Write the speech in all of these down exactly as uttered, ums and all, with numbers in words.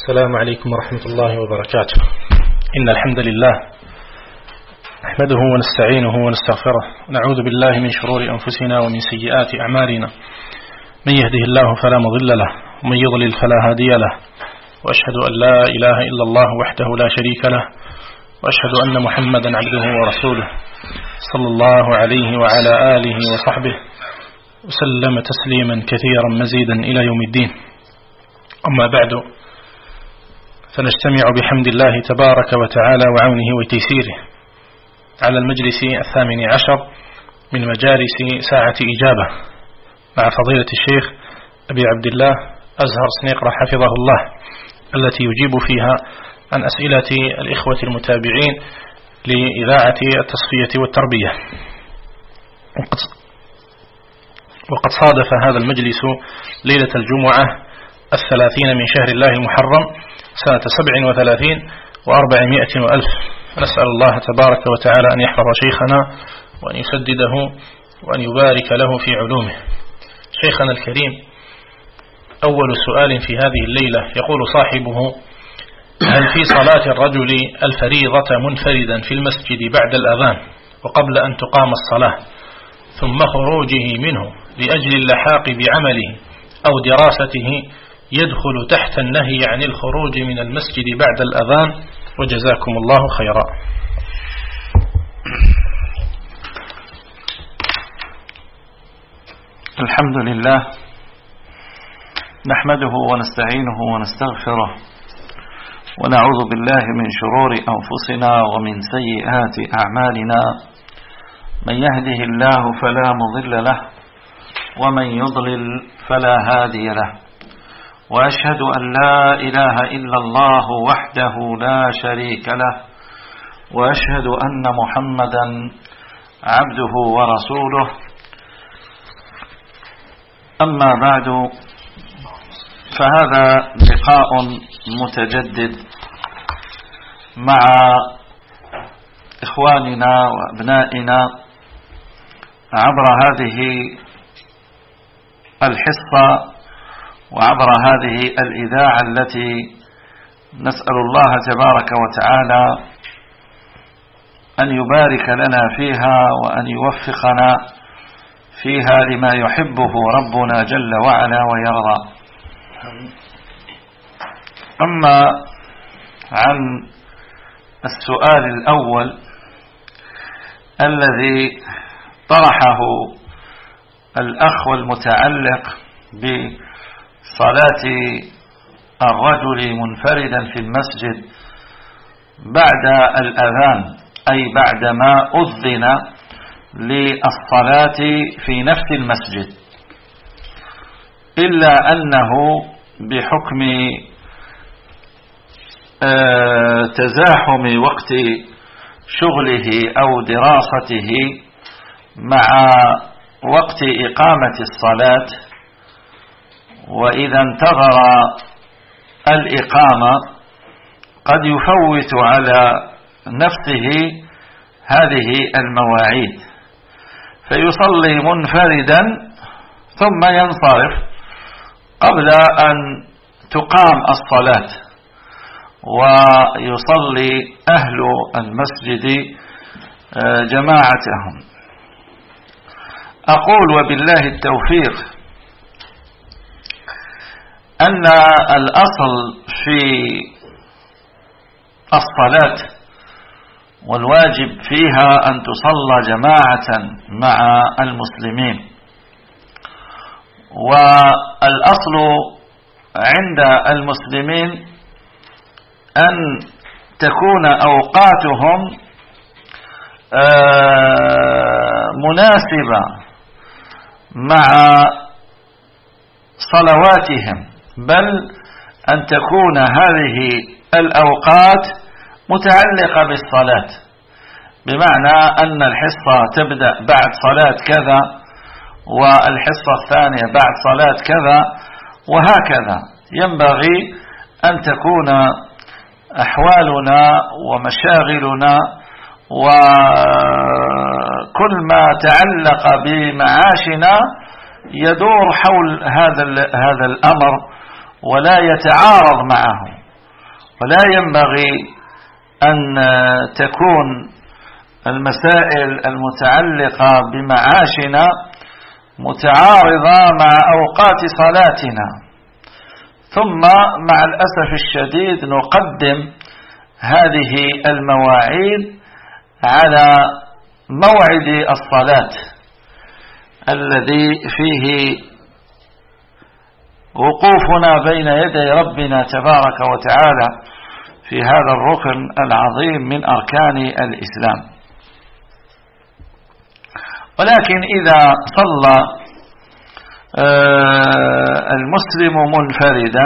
السلام عليكم ورحمة الله وبركاته. إن الحمد لله نحمده ونستعينه ونستغفره ونعوذ بالله من شرور أنفسنا ومن سيئات أعمالنا. من يهده الله فلا مضل له ومن يضلل فلا هادي له، وأشهد أن لا إله إلا الله وحده لا شريك له، وأشهد أن محمدا عبده ورسوله صلى الله عليه وعلى آله وصحبه وسلم تسليما كثيرا مزيدا إلى يوم الدين. أما بعد، فنجتمع بحمد الله تبارك وتعالى وعونه وتيسيره على المجلس الثامن عشر من مجالس ساعة إجابة مع فضيلة الشيخ أبي عبد الله أزهر سنيقرة حفظه الله، التي يجيب فيها عن أسئلة الإخوة المتابعين لإذاعة التصفية والتربية. وقد صادف هذا المجلس ليلة الجمعة الثلاثين من شهر الله المحرم سنة سبع وثلاثين وأربعمائة وألف. نسأل الله تبارك وتعالى أن يحفظ شيخنا وأن يسدده وأن يبارك له في علومه. شيخنا الكريم، أول سؤال في هذه الليلة يقول صاحبه: هل في صلاة الرجل الفريضة منفردا في المسجد بعد الأذان وقبل أن تقام الصلاة ثم خروجه منه لأجل اللحاق بعمله أو دراسته يدخل تحت النهي عن الخروج من المسجد بعد الأذان؟ وجزاكم الله خيرا. الحمد لله، نحمده ونستعينه ونستغفره ونعوذ بالله من شرور أنفسنا ومن سيئات أعمالنا. من يهده الله فلا مضل له ومن يضلل فلا هادي له، وأشهد أن لا إله إلا الله وحده لا شريك له، وأشهد أن محمدا عبده ورسوله. أما بعد، فهذا لقاء متجدد مع إخواننا وأبنائنا عبر هذه الحصة وعبر هذه الإذاعة التي نسأل الله تبارك وتعالى أن يبارك لنا فيها وأن يوفقنا فيها لما يحبه ربنا جل وعلا ويرضى. أما عن السؤال الأول الذي طرحه الأخ المتعلق بصلاة الرجل منفردا في المسجد بعد الأذان، أي بعدما أذن للصلاة في نفس المسجد، إلا أنه بحكم تزاحم وقت شغله أو دراسته مع وقت إقامة الصلاة، وإذا انتظر الإقامة قد يفوت على نفسه هذه المواعيد، فيصلي منفردا ثم ينصرف قبل أن تقام الصلاة، ويصلي أهل المسجد جماعتهم. أقول وبالله التوفيق أن الأصل في الصلاة والواجب فيها أن تصلى جماعة مع المسلمين، والأصل عند المسلمين أن تكون أوقاتهم مناسبة مع صلواتهم، بل أن تكون هذه الأوقات متعلقة بالصلاة، بمعنى أن الحصة تبدأ بعد صلاة كذا والحصة الثانية بعد صلاة كذا وهكذا. ينبغي أن تكون أحوالنا ومشاغلنا وكل ما تعلق بمعاشنا يدور حول هذا هذا الأمر ولا يتعارض معه. ولا ينبغي أن تكون المسائل المتعلقة بمعاشنا متعارضة مع أوقات صلاتنا، ثم مع الأسف الشديد نقدم هذه المواعيد على موعد الصلاة الذي فيه وقوفنا بين يدي ربنا تبارك وتعالى في هذا الركن العظيم من أركان الإسلام. ولكن إذا صلى المسلم منفردا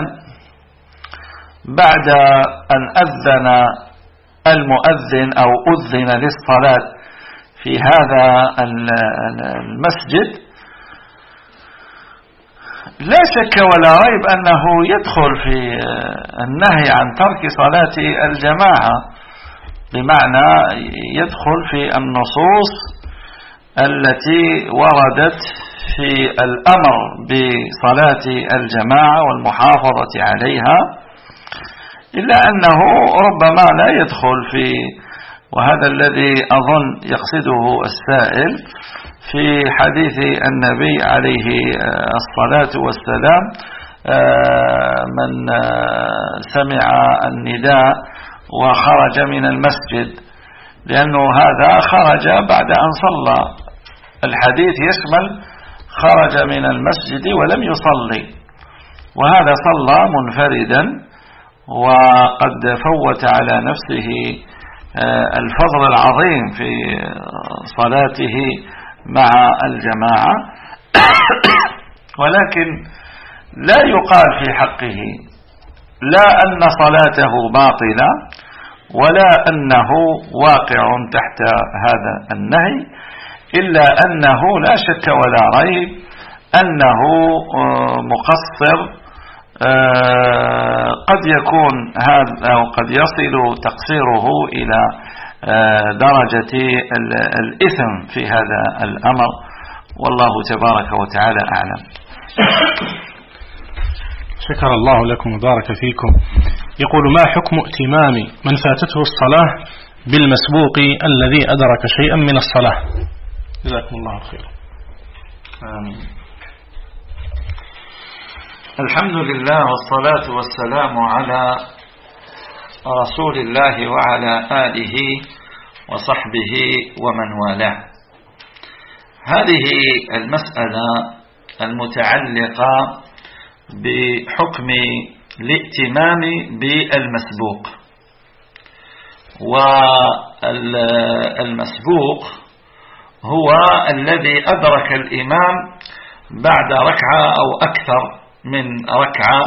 بعد أن أذن المؤذن أو أذن للصلاة في هذا المسجد، لا شك ولا ريب أنه يدخل في النهي عن ترك صلاة الجماعة، بمعنى يدخل في النصوص التي وردت في الأمر بصلاة الجماعة والمحافظة عليها، إلا أنه ربما لا يدخل في، وهذا الذي أظن يقصده السائل، في حديث النبي عليه الصلاة والسلام من سمع النداء وخرج من المسجد، لأنه هذا خرج بعد أن صلى. الحديث يشمل خرج من المسجد ولم يصلي، وهذا صلى منفردا وقد فوت على نفسه الفضل العظيم في صلاته مع الجماعة. ولكن لا يقال في حقه لا أن صلاته باطلة ولا أنه واقع تحت هذا النهي، إلا أنه لا شك ولا ريب أنه مقصر، قد يكون هذا أو قد يصل تقصيره إلى درجة الإثم في هذا الأمر، والله تبارك وتعالى أعلم. شكر الله لكم وبارك فيكم. يقول: ما حكم ائتمام من فاتته الصلاة بالمسبوق الذي أدرك شيئا من الصلاة؟ جزاكم الله خيرا. آمين. الحمد لله والصلاة والسلام على رسول الله وعلى آله وصحبه ومن والاه. هذه المسألة المتعلقة بحكم الائتمام بالمسبوق، والمسبوق هو الذي أدرك الإمام بعد ركعة أو أكثر من ركعة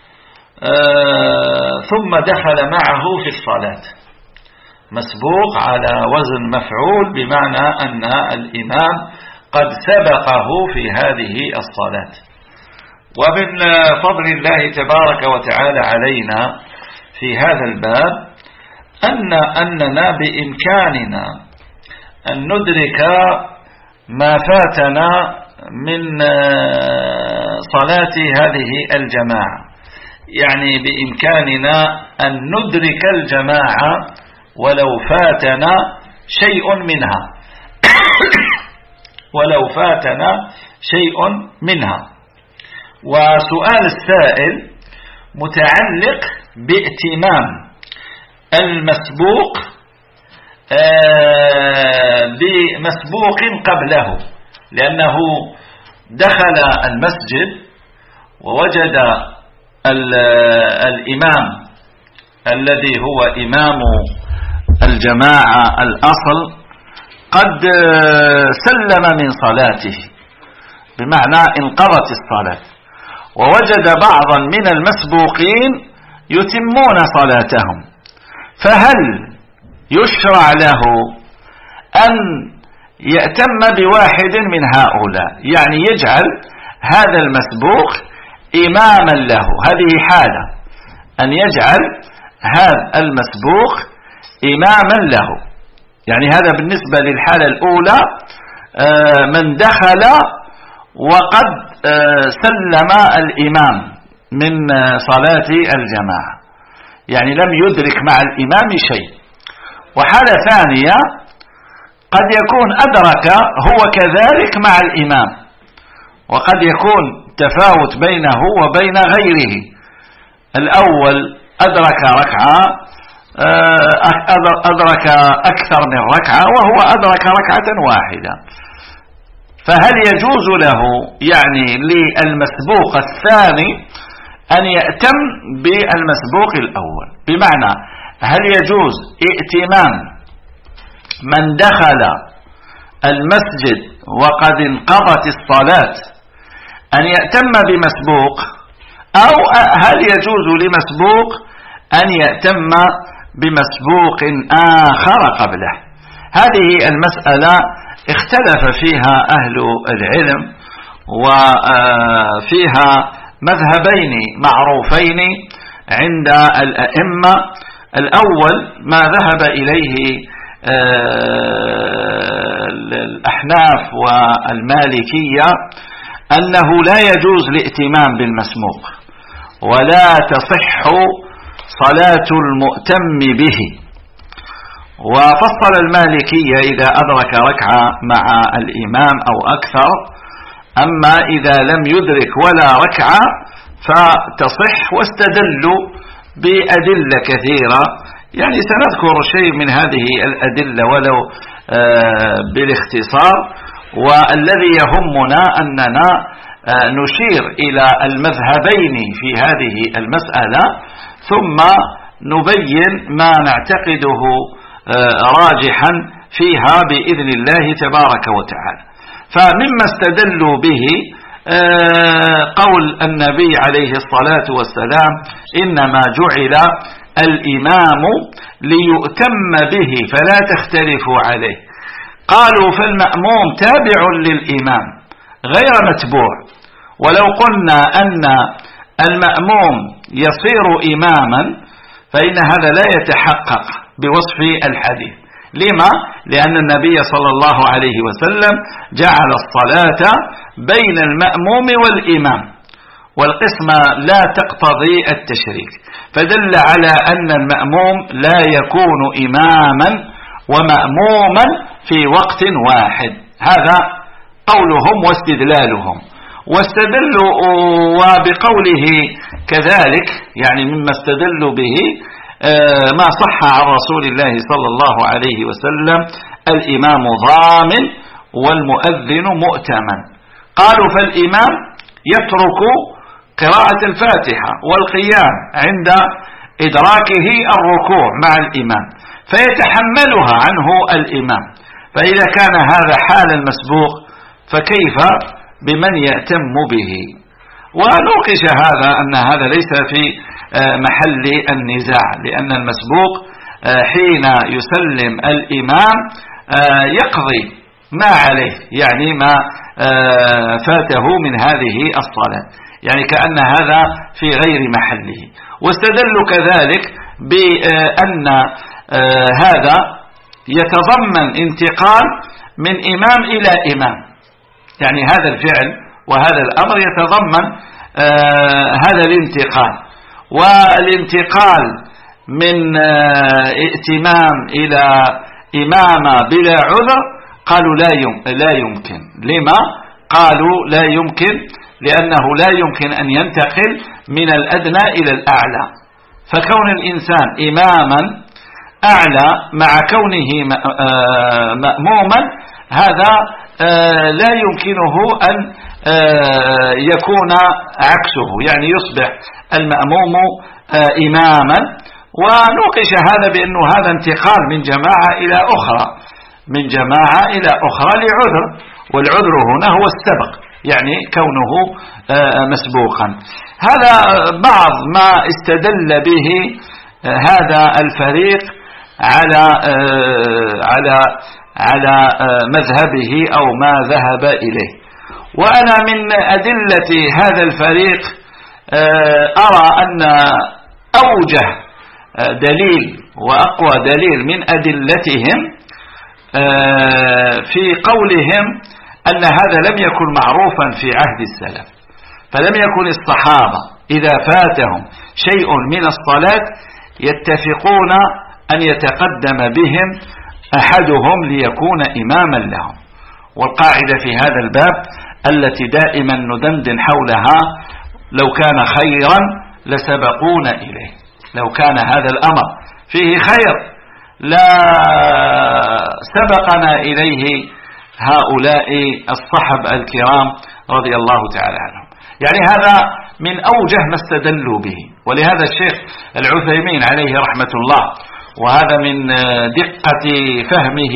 ثم دخل معه في الصلاة. مسبوق على وزن مفعول، بمعنى أن الإمام قد سبقه في هذه الصلاة. ومن فضل الله تبارك وتعالى علينا في هذا الباب أن أننا بإمكاننا أن ندرك ما فاتنا من صلاة هذه الجماعة، يعني بإمكاننا أن ندرك الجماعة ولو فاتنا شيء منها ولو فاتنا شيء منها. وسؤال السائل متعلق بائتمام المسبوق بمسبوق قبله، لأنه دخل المسجد ووجد الإمام الذي هو إمام الجماعة الأصل قد سلم من صلاته، بمعنى انقضت الصلاة، ووجد بعضا من المسبوقين يتمون صلاتهم، فهل يشرع له أن يأتم بواحد من هؤلاء، يعني يجعل هذا المسبوق إماما له؟ هذه حالة، أن يجعل هذا المسبوق إماما له. يعني هذا بالنسبة للحالة الأولى، من دخل وقد سلم الإمام من صلاة الجماعة. يعني لم يدرك مع الإمام شيء. وحالة ثانية قد يكون أدرك هو كذلك مع الإمام، وقد يكون تفاوت بينه وبين غيره. الأول أدرك ركعة أدرك أكثر من ركعة وهو أدرك ركعة واحدة، فهل يجوز له يعني للمسبوق الثاني أن يأتم بالمسبوق الأول؟ بمعنى هل يجوز ائتمام من دخل المسجد وقد انقضت الصلاة أن يأتم بمسبوق، أو هل يجوز لمسبوق أن يأتم بمسبوق آخر قبله؟ هذه المسألة اختلف فيها أهل العلم، وفيها مذهبين معروفين عند الأئمة. الأول ما ذهب إليه الأحناف والمالكية أنه لا يجوز الائتمام بالمسبوق ولا تصح صلاة المؤتم به. وفصل المالكية إذا أدرك ركعة مع الإمام أو أكثر، أما إذا لم يدرك ولا ركعة فتصح، واستدلوا بأدلة كثيرة، يعني سنذكر شيء من هذه الأدلة ولو بالاختصار. والذي يهمنا أننا نشير إلى المذهبين في هذه المسألة، ثم نبين ما نعتقده راجحا فيها بإذن الله تبارك وتعالى. فمما استدلوا به قول النبي عليه الصلاة والسلام: إنما جعل الإمام ليؤتم به فلا تختلفوا عليه. قالوا فالمأموم تابع للإمام غير متبوع، ولو قلنا أن المأموم يصير إماما فإن هذا لا يتحقق بوصف الحديث. لما؟ لأن النبي صلى الله عليه وسلم جعل الصلاة بين المأموم والإمام، والقسمة لا تقتضي التشريك، فدل على أن المأموم لا يكون إماما ومأموما في وقت واحد. هذا قولهم واستدلالهم. واستدلوا وبقوله كذلك، يعني مما استدلوا به ما صح عن رسول الله صلى الله عليه وسلم: الإمام ضامن والمؤذن مؤتمن. قالوا فالإمام يترك قراءة الفاتحة والقيام عند إدراكه الركوع مع الإمام فيتحملها عنه الإمام، فإذا كان هذا حال المسبوق فكيف بمن يأتم به؟ ونوقش هذا أن هذا ليس في محل النزاع، لأن المسبوق حين يسلم الإمام يقضي ما عليه، يعني ما فاته من هذه الصلاة، يعني كأن هذا في غير محله. واستدلوا كذلك بأن هذا يتضمن انتقال من إمام إلى إمام، يعني هذا الفعل وهذا الأمر يتضمن هذا الانتقال. والانتقال من ائتمام إلى إمامة بلا عذر قالوا لا يمكن. لما قالوا لا يمكن؟ لأنه لا يمكن أن ينتقل من الأدنى إلى الأعلى، فكون الإنسان إماما أعلى مع كونه مأموما هذا لا يمكنه أن يكون عكسه، يعني يصبح المأموم إماما. ونوقش هذا بأنه هذا انتقال من جماعة إلى أخرى، من جماعة إلى أخرى لعذر، والعذر هنا هو السبق، يعني كونه مسبوقا. هذا بعض ما استدل به هذا الفريق على على على مذهبه أو ما ذهب إليه. وأنا من أدلة هذا الفريق أرى أن أوجه دليل وأقوى دليل من أدلتهم في قولهم أن هذا لم يكن معروفا في عهد السلف، فلم يكن الصحابة إذا فاتهم شيء من الصلاة يتفقون أن يتقدم بهم أحدهم ليكون إماما لهم. والقاعدة في هذا الباب التي دائما ندندن حولها: لو كان خيرا لسبقونا إليه. لو كان هذا الأمر فيه خير لا سبقنا إليه هؤلاء الصحب الكرام رضي الله تعالى عنهم. يعني هذا من أوجه ما استدلوا به. ولهذا الشيخ العثيمين عليه رحمة الله، وهذا من دقة فهمه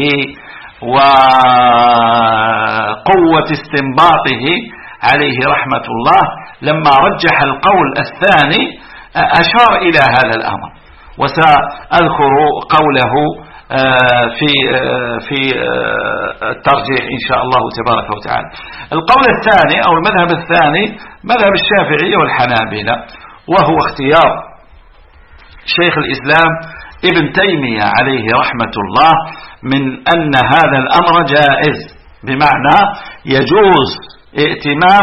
وقوة استنباطه عليه رحمة الله، لما رجح القول الثاني أشار إلى هذا الأمر، وسأذكر قوله في في الترجيح إن شاء الله تبارك وتعالى. القول الثاني أو المذهب الثاني مذهب الشافعية والحنابلة، وهو اختيار شيخ الإسلام ابن تيمية عليه رحمة الله، من أن هذا الأمر جائز، بمعنى يجوز ائتمام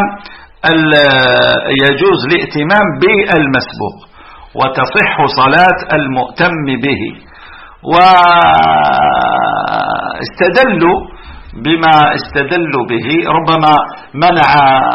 يجوز الائتمام بالمسبوق وتصح صلاة المؤتم به. واستدلوا بما استدلوا به، ربما منع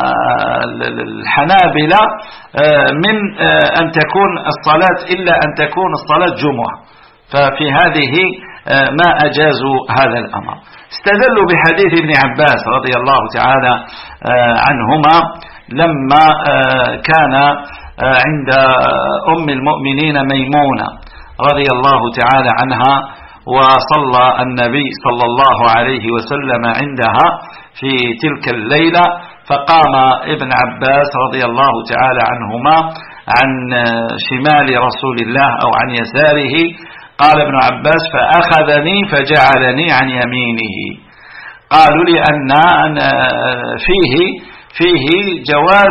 الحنابلة من أن تكون الصلاة إلا أن تكون الصلاة جمعة، ففي هذه ما أجازوا هذا الأمر. استدلوا بحديث ابن عباس رضي الله تعالى عنهما لما كان عند أم المؤمنين ميمونة رضي الله تعالى عنها، وصلى النبي صلى الله عليه وسلم عندها في تلك الليلة، فقام ابن عباس رضي الله تعالى عنهما عن شمال رسول الله أو عن يساره. قال ابن عباس: فأخذني فجعلني عن يمينه. قالوا لأن فيه فيه جواز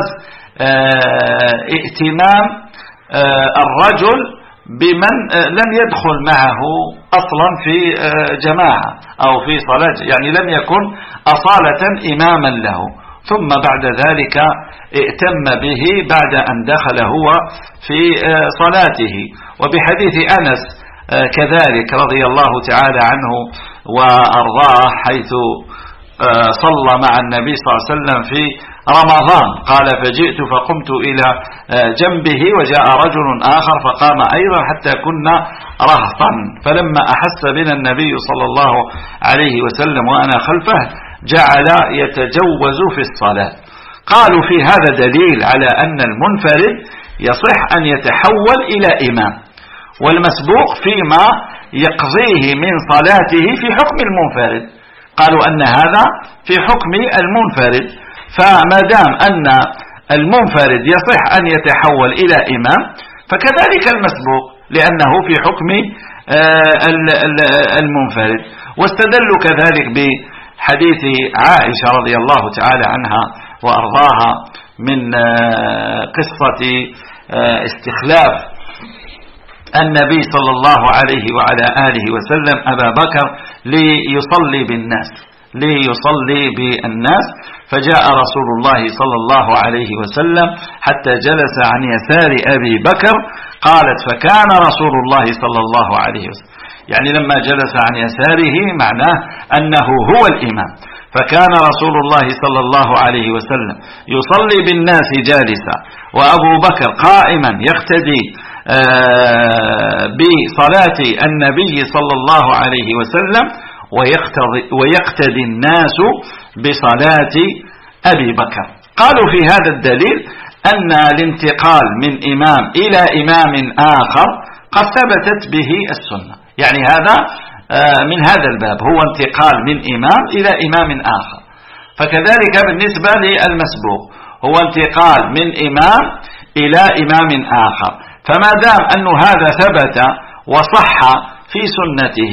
ائتمام الرجل بمن لم يدخل معه أصلا في جماعة أو في صلاة، يعني لم يكن أصالة إماما له، ثم بعد ذلك ائتم به بعد أن دخل هو في صلاته. وبحديث أنس كذلك رضي الله تعالى عنه وأرضاه، حيث صلى مع النبي صلى الله عليه وسلم في رمضان، قال: فجئت فقمت إلى جنبه وجاء رجل آخر فقام أيضا حتى كنا رهطا، فلما أحس بنا النبي صلى الله عليه وسلم وأنا خلفه جعل يتجوز في الصلاة. قالوا في هذا دليل على أن المنفرد يصح أن يتحول إلى إمام، والمسبوق فيما يقضيه من صلاته في حكم المنفرد. قالوا أن هذا في حكم المنفرد، فما دام أن المنفرد يصح أن يتحول إلى إمام، فكذلك المسبوق لأنه في حكم المنفرد. واستدلوا كذلك بحديث عائشة رضي الله تعالى عنها وأرضاها من قصة استخلاف النبي صلى الله عليه وعلى آله وسلم أبا بكر ليصلي بالناس ليصلي بالناس فجاء رسول الله صلى الله عليه وسلم حتى جلس عن يسار أبي بكر. قالت: فكان رسول الله صلى الله عليه وسلم، يعني لما جلس عن يساره معناه أنه هو الإمام، فكان رسول الله صلى الله عليه وسلم يصلي بالناس جالسا، وأبو بكر قائما يقتدي بصلاة النبي صلى الله عليه وسلم، ويقتدي الناس بصلاة أبي بكر. قالوا في هذا الدليل أن الانتقال من إمام إلى إمام آخر قد ثبتت به السنة، يعني هذا من هذا الباب هو انتقال من إمام إلى إمام آخر. فكذلك بالنسبة للمسبوق هو انتقال من إمام إلى إمام آخر، فما دام أن هذا ثبت وصح في سنته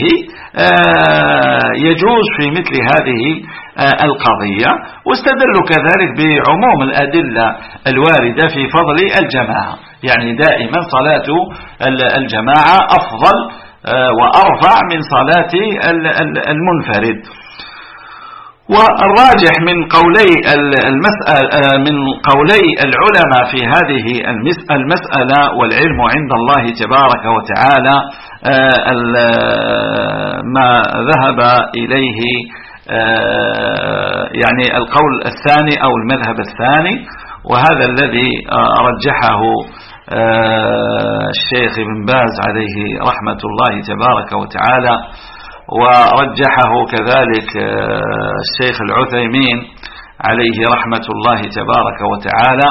يجوز في مثل هذه القضية. واستدلوا كذلك بعموم الأدلة الواردة في فضل الجماعة، يعني دائما صلاة الجماعة أفضل وأرفع من صلاة المنفرد. والراجح من قولي المسألة من قولي العلماء في هذه المسألة والعلم عند الله تبارك وتعالى ما ذهب إليه يعني القول الثاني أو المذهب الثاني، وهذا الذي رجحه الشيخ ابن باز عليه رحمة الله تبارك وتعالى، ورجحه كذلك الشيخ العثيمين عليه رحمة الله تبارك وتعالى.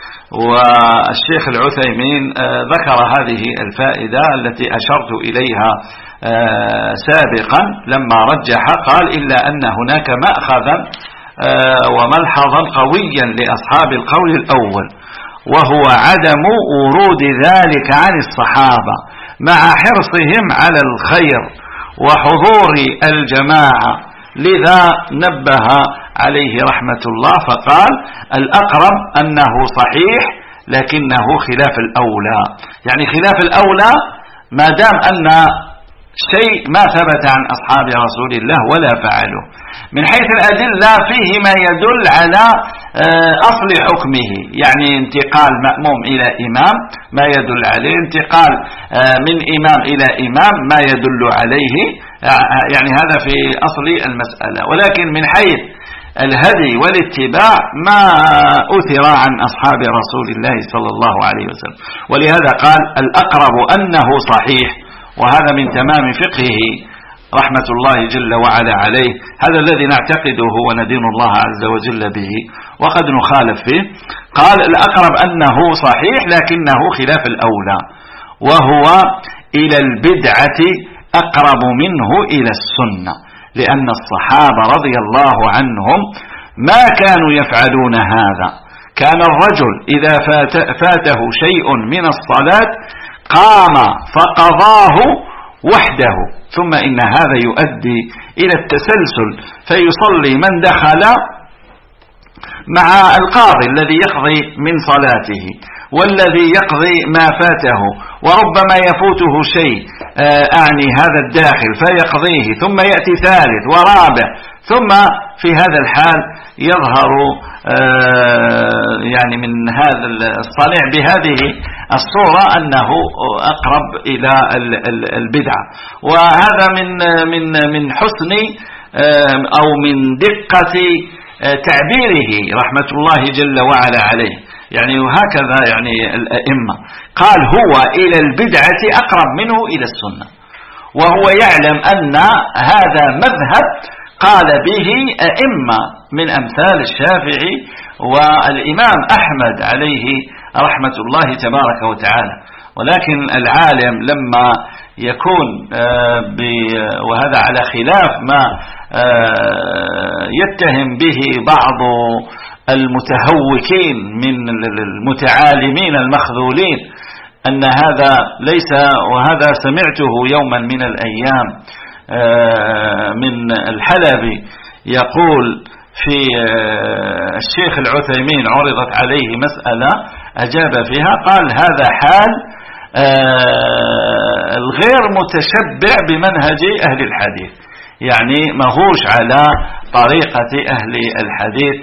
والشيخ العثيمين ذكر هذه الفائدة التي أشرت إليها سابقا لما رجح، قال إلا أن هناك مأخذا وملحظا قويا لأصحاب القول الأول، وهو عدم ورود ذلك عن الصحابة مع حرصهم على الخير وحضور الجماعة، لذا نبه عليه رحمة الله فقال الأقرب أنه صحيح لكنه خلاف الأولى. يعني خلاف الأولى ما دام أن شيء ما ثبت عن أصحاب رسول الله ولا فعله. من حيث الأدلة فيه ما يدل على أصل حكمه، يعني انتقال مأموم إلى إمام ما يدل عليه، انتقال من إمام إلى إمام ما يدل عليه، يعني هذا في أصل المسألة. ولكن من حيث الهدي والاتباع ما أثر عن أصحاب رسول الله صلى الله عليه وسلم، ولهذا قال الأقرب أنه صحيح، وهذا من تمام فقهه رحمة الله جل وعلا عليه. هذا الذي نعتقده وندين الله عز وجل به وقد نخالف فيه. قال الأقرب أنه صحيح لكنه خلاف الأولى، وهو إلى البدعة أقرب منه إلى السنة، لأن الصحابة رضي الله عنهم ما كانوا يفعلون هذا. كان الرجل إذا فات فاته شيء من الصلاة قام فقضاه وحده، ثم إن هذا يؤدي إلى التسلسل، فيصلي من دخل مع القاضي الذي يقضي من صلاته والذي يقضي ما فاته، وربما يفوته شيء أعني هذا الداخل فيقضيه، ثم يأتي ثالث ورابع، ثم في هذا الحال يظهر يعني من هذا الصانع بهذه الصورة أنه أقرب إلى البدعة. وهذا من من من حسن أو من دقة تعبيره رحمة الله جل وعلا عليه، يعني وهكذا يعني الأئمة قال هو إلى البدعة أقرب منه إلى السنة، وهو يعلم أن هذا مذهب قال به أئمة من أمثال الشافعي والإمام أحمد عليه رحمة الله تبارك وتعالى. ولكن العالم لما يكون وهذا على خلاف ما يتهم به بعض المتهوكين من المتعالمين المخذولين أن هذا ليس، وهذا سمعته يوما من الأيام من الحلبي يقول في الشيخ العثيمين عرضت عليه مسألة أجاب فيها، قال هذا حال الغير متشبع بمنهج أهل الحديث، يعني ماهوش على طريقة أهل الحديث،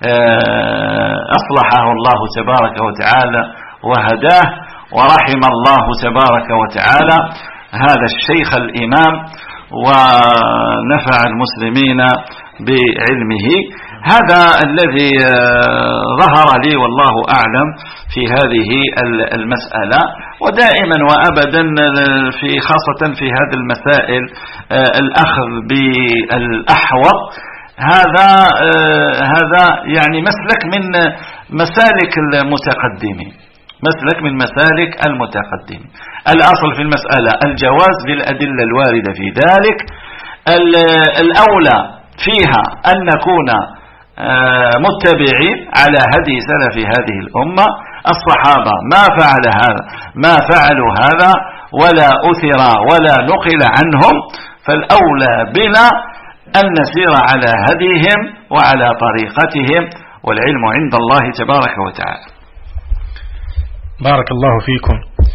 أصلحه الله تبارك وتعالى وهداه، ورحم الله تبارك وتعالى هذا الشيخ الإمام ونفع المسلمين بعلمه. هذا الذي ظهر لي والله أعلم في هذه المسألة. ودائما وأبدا في خاصة في هذه المسائل الأخذ بالأحوط، هذا هذا يعني مسلك من مسالك المتقدمين، مسلك من مسالك المتقدمين. الأصل في المسألة الجواز للأدلة الواردة في ذلك. الأولى فيها أن نكون متبعين على هدي سلف هذه الأمة. الصحابة ما فعل هذا ما فعلوا هذا ولا أثر ولا نقل عنهم، فالأولى بنا أن نسير على هديهم وعلى طريقتهم، والعلم عند الله تبارك وتعالى. بارك الله فيكم.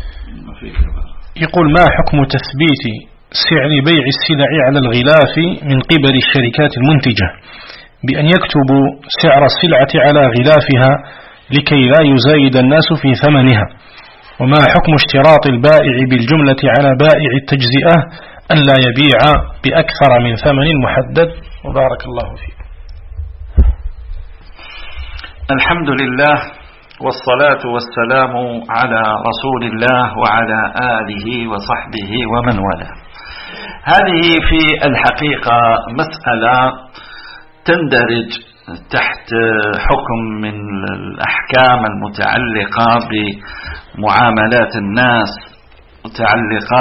يقول ما حكم تثبيت سعر بيع السلع على الغلاف من قبل الشركات المنتجة بأن يكتبوا سعر السلعة على غلافها لكي لا يزايد الناس في ثمنها؟ وما حكم اشتراط البائع بالجملة على بائع التجزئة أن لا يبيع بأكثر من ثمن محدد؟ وبارك الله فيك. الحمد لله والصلاة والسلام على رسول الله وعلى آله وصحبه ومن والاه. هذه في الحقيقة مسألة تندرج تحت حكم من الأحكام المتعلقة بمعاملات الناس، متعلقة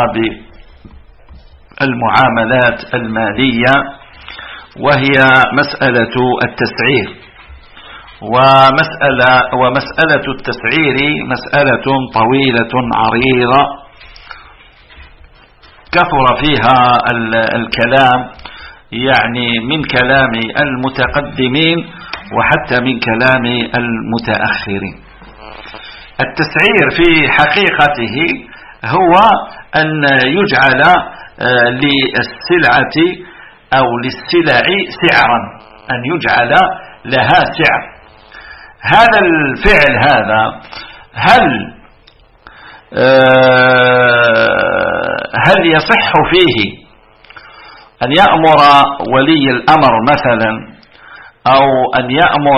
بالمعاملات المالية، وهي مسألة التسعير. ومسألة, ومسألة التسعير مسألة طويلة عريضة كثر فيها الكلام، يعني من كلام المتقدمين وحتى من كلام المتأخرين. التسعير في حقيقته هو أن يجعل للسلعة أو للسلع سعرا، أن يجعل لها سعر. هذا الفعل هذا هل هل يصح فيه أن يأمر ولي الأمر مثلا، أو أن يأمر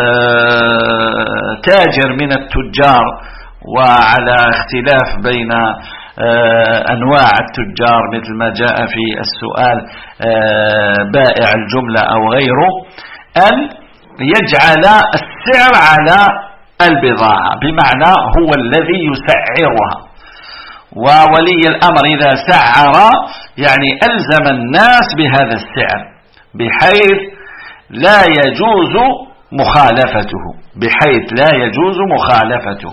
تاجر من التجار، وعلى اختلاف بين أنواع التجار مثل ما جاء في السؤال بائع الجملة أو غيره، أن يجعل السعر على البضاعة، بمعنى هو الذي يسعرها. وولي الأمر إذا سعر يعني ألزم الناس بهذا السعر، بحيث لا يجوز مخالفته، بحيث لا يجوز مخالفته.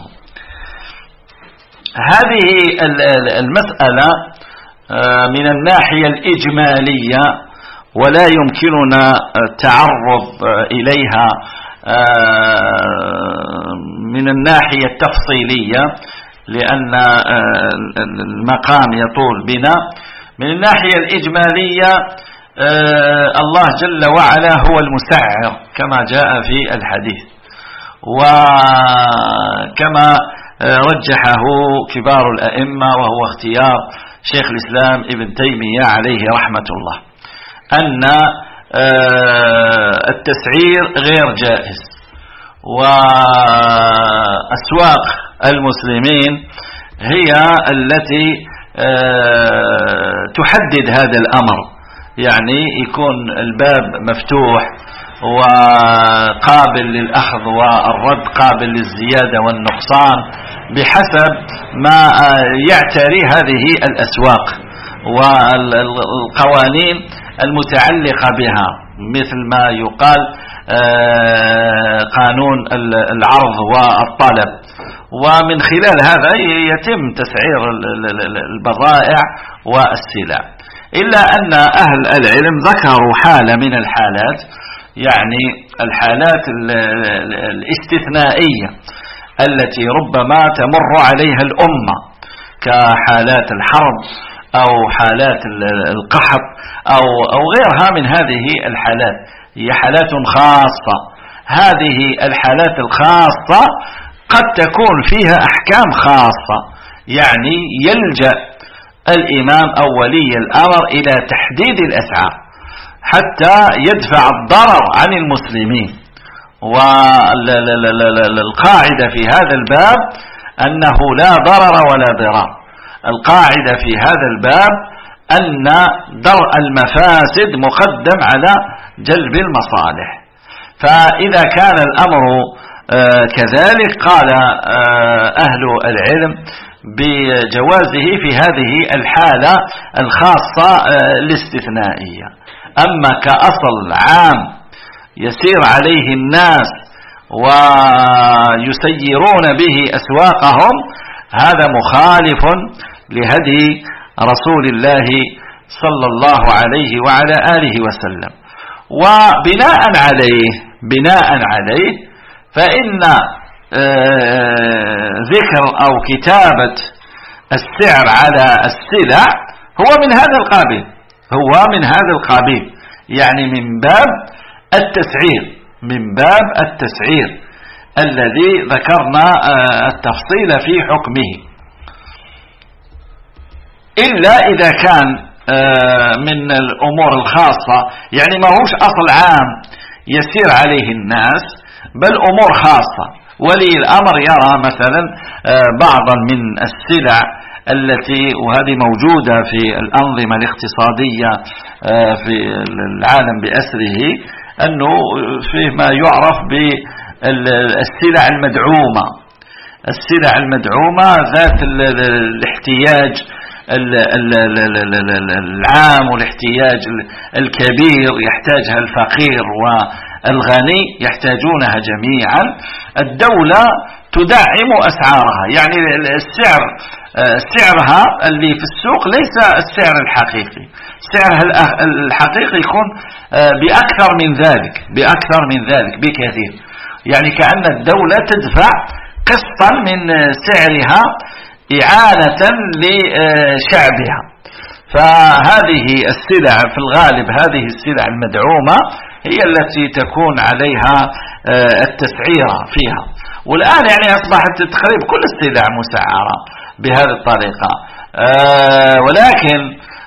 هذه المسألة من الناحية الإجمالية، ولا يمكننا التعرض إليها من الناحية التفصيلية لأن المقام يطول بنا. من الناحية الإجمالية الله جل وعلا هو المسعر كما جاء في الحديث، وكما رجحه كبار الأئمة، وهو اختيار شيخ الإسلام ابن تيمية عليه رحمة الله، أن التسعير غير جائز. وأسواق المسلمين هي التي تحدد هذا الأمر، يعني يكون الباب مفتوح وقابل للأخذ والرد، قابل للزيادة والنقصان بحسب ما يعتري هذه الأسواق والقوانين المتعلقة بها، مثل ما يقال قانون العرض والطلب. ومن خلال هذا يتم تسعير البضائع والسلع. إلا أن أهل العلم ذكروا حالة من الحالات، يعني الحالات الاستثنائية التي ربما تمر عليها الأمة، كحالات الحرب أو حالات القحط أو أو غيرها من هذه الحالات. هي حالات خاصة. هذه الحالات الخاصة قد تكون فيها أحكام خاصة، يعني يلجأ الإمام أو ولي الأمر إلى تحديد الأسعار حتى يدفع الضرر عن المسلمين. والقاعدة في هذا الباب أنه لا ضرر ولا ضرار. القاعدة في هذا الباب أن درء المفاسد مقدم على جلب المصالح. فإذا كان الأمر كذلك قال أهل العلم بجوازه في هذه الحالة الخاصة الاستثنائية. أما كأصل عام يسير عليه الناس ويسيرون به أسواقهم، هذا مخالف لهدي رسول الله صلى الله عليه وعلى آله وسلم. وبناء عليه بناء عليه فإن ذكر أو كتابة السعر على السلع هو من هذا القابل، هو من هذا القابل، يعني من باب التسعير، من باب التسعير الذي ذكرنا التفصيل في حكمه، إلا إذا كان من الأمور الخاصة، يعني ما هوش أصل عام يسير عليه الناس، بل أمور خاصة. ولي الأمر يرى مثلا بعضا من السلع التي، وهذه موجودة في الأنظمة الاقتصادية في العالم بأسره، أنه فيه ما يعرف بالسلع المدعومة. السلع المدعومة ذات الاحتياج العام والاحتياج الكبير يحتاجها الفقير والغني، يحتاجونها جميعا. الدولة تدعم أسعارها، يعني السعر سعرها اللي في السوق ليس السعر الحقيقي، سعرها الحقيقي يكون بأكثر من ذلك، بأكثر من ذلك بكثير، يعني كأن الدولة تدفع قسطا من سعرها إعانة لشعبها. فهذه السلع في الغالب، هذه السلع المدعومة هي التي تكون عليها التسعيرة فيها. والآن يعني أصبحت تقريبا كل السلع مسعرة بهذه الطريقة، ولكن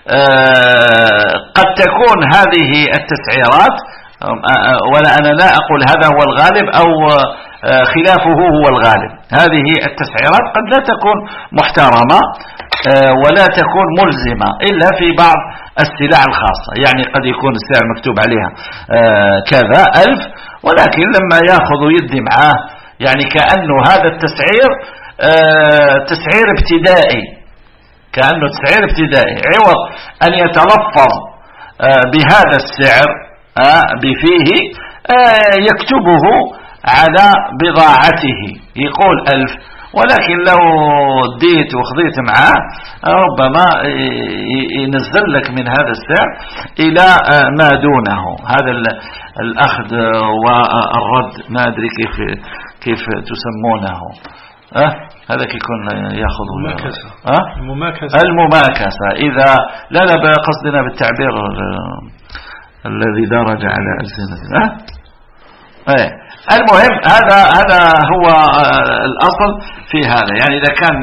قد تكون هذه التسعيرات، ولا أنا لا أقول هذا هو الغالب أو خلافه هو الغالب، هذه التسعيرات قد لا تكون محترمة ولا تكون ملزمة إلا في بعض السلع الخاصة. يعني قد يكون السعر مكتوب عليها كذا ألف، ولكن لما يأخذ يدي معاه يعني كأنه هذا التسعير تسعير ابتدائي، كأنه تسعير ابتدائي، عوض أن يتلفظ بهذا السعر بفيه يكتبه على بضاعته، يقول ألف، ولكن لو ديت وخذيت معاه ربما ينزل لك من هذا السعر إلى ما دونه. هذا الأخذ والرد، ما أدري كيف كيف تسمونه، أه؟ هذا يكون يأخذ المماكسة. أه؟ المماكسة. المماكسة إذا لا لا بقصدنا بالتعبير الذي درج على ألسنتنا. أه؟ أه؟ المهم هذا هذا هو الأصل في هذا. يعني إذا كان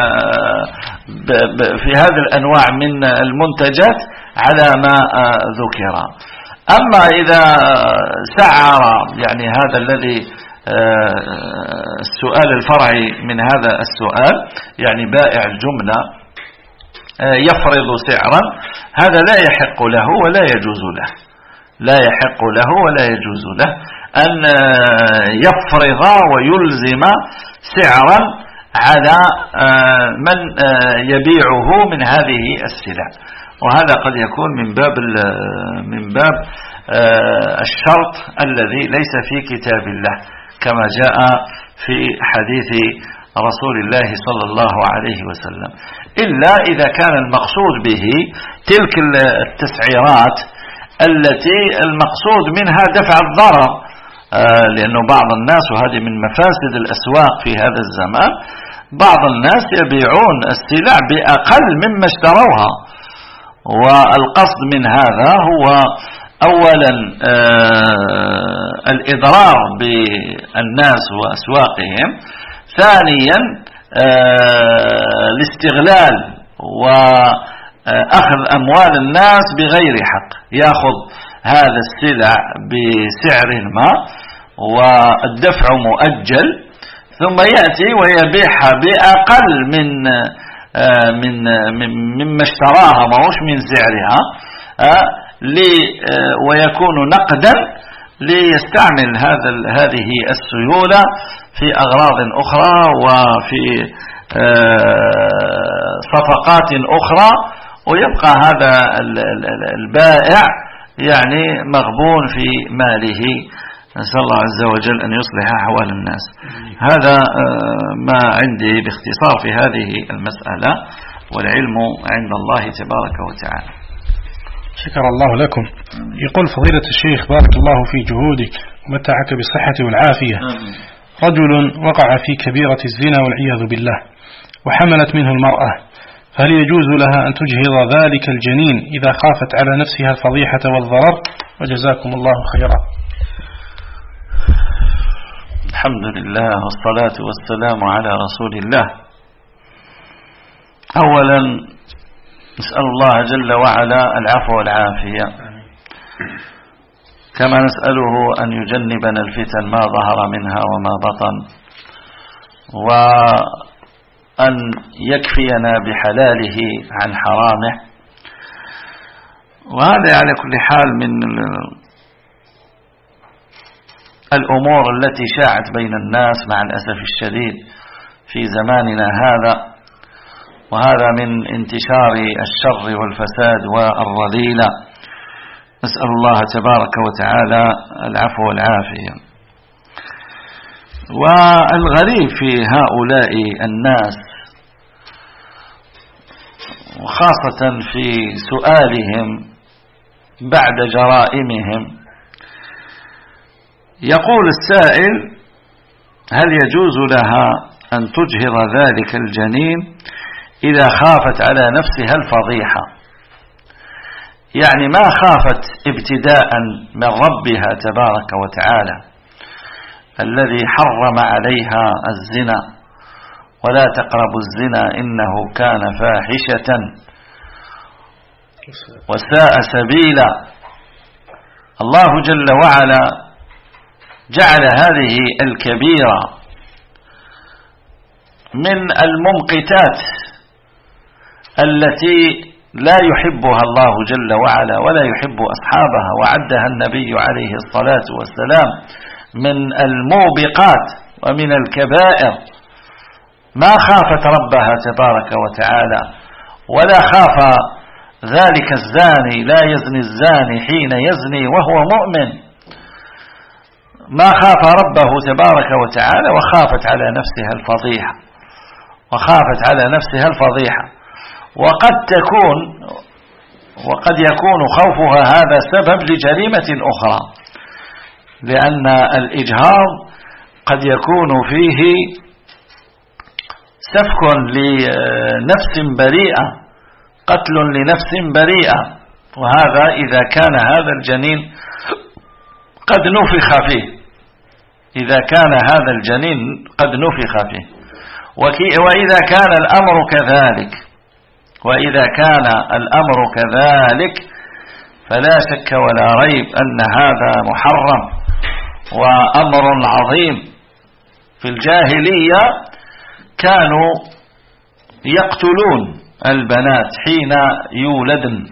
في هذه الأنواع من المنتجات على ما ذكر. أما إذا سعر، يعني هذا الذي السؤال الفرعي من هذا السؤال، يعني بائع الجملة يفرض سعرا، هذا لا يحق له ولا يجوز له، لا يحق له ولا يجوز له أن يفرض ويلزم سعرا على من يبيعه من هذه السلع. وهذا قد يكون من باب من باب الشرط الذي ليس في كتاب الله، كما جاء في حديث رسول الله صلى الله عليه وسلم، إلا إذا كان المقصود به تلك التسعيرات التي المقصود منها دفع الضرر، آه لأنه بعض الناس، وهذه من مفاسد الأسواق في هذا الزمان، بعض الناس يبيعون السلع بأقل مما اشتروها. والقصد من هذا هو أولا آه الإضرار بالناس وأسواقهم، ثانيا آه الاستغلال وأخذ أموال الناس بغير حق، يأخذ هذا السلع بسعر ما والدفع مؤجل، ثم يأتي ويبيعها بأقل من من مما اشتراها، ما هوش من سعرها، ويكون نقدا ليستعمل هذا هذه السيولة في أغراض أخرى وفي صفقات أخرى، ويبقى هذا البائع يعني مغبون في ماله. نسأل الله عز وجل أن يصلح أحوال الناس. هذا ما عندي باختصار في هذه المسألة، والعلم عند الله تبارك وتعالى. شكر الله لكم. يقول فضيلة الشيخ بارك الله في جهودك ومتعك بالصحة والعافية. رجل وقع في كبيرة الزنا والعياذ بالله وحملت منه المرأة، فهل يجوز لها أن تجهض ذلك الجنين إذا خافت على نفسها الفضيحة والضرر؟ وجزاكم الله خيرا. الحمد لله والصلاة والسلام على رسول الله. أولا نسأل الله جل وعلا العفو والعافية، كما نسأله أن يجنبنا الفتن ما ظهر منها وما بطن، وأن يكفينا بحلاله عن حرامه. وهذا على كل حال من الأمور التي شاعت بين الناس مع الأسف الشديد في زماننا هذا، وهذا من انتشار الشر والفساد والرذيلة. نسأل الله تبارك وتعالى العفو والعافية. والغريب في هؤلاء الناس، وخاصة في سؤالهم بعد جرائمهم، يقول السائل: هل يجوز لها أن تجهر ذلك الجنين إذا خافت على نفسها الفضيحة؟ يعني ما خافت ابتداء من ربها تبارك وتعالى الذي حرم عليها الزنا: ولا تقربوا الزنا إنه كان فاحشة وساء سبيلا. الله جل وعلا جعل هذه الكبيرة من الممقتات التي لا يحبها الله جل وعلا ولا يحب أصحابها، وعدها النبي عليه الصلاة والسلام من الموبقات ومن الكبائر. ما خافت ربها تبارك وتعالى، ولا خاف ذلك الزاني، لا يزني الزاني حين يزني وهو مؤمن. ما خاف ربه تبارك وتعالى، وخافت على نفسها الفضيحة، وخافت على نفسها الفضيحة. وقد تكون وقد يكون خوفها هذا سبب لجريمة أخرى، لأن الإجهار قد يكون فيه سفك لنفس بريئة، قتل لنفس بريئة، وهذا إذا كان هذا الجنين قد نفخ فيه، إذا كان هذا الجنين قد نفخ فيه. وإذا كان الأمر كذلك وإذا كان الأمر كذلك فلا شك ولا ريب أن هذا محرم وأمر عظيم. في الجاهلية كانوا يقتلون البنات حين يولدن،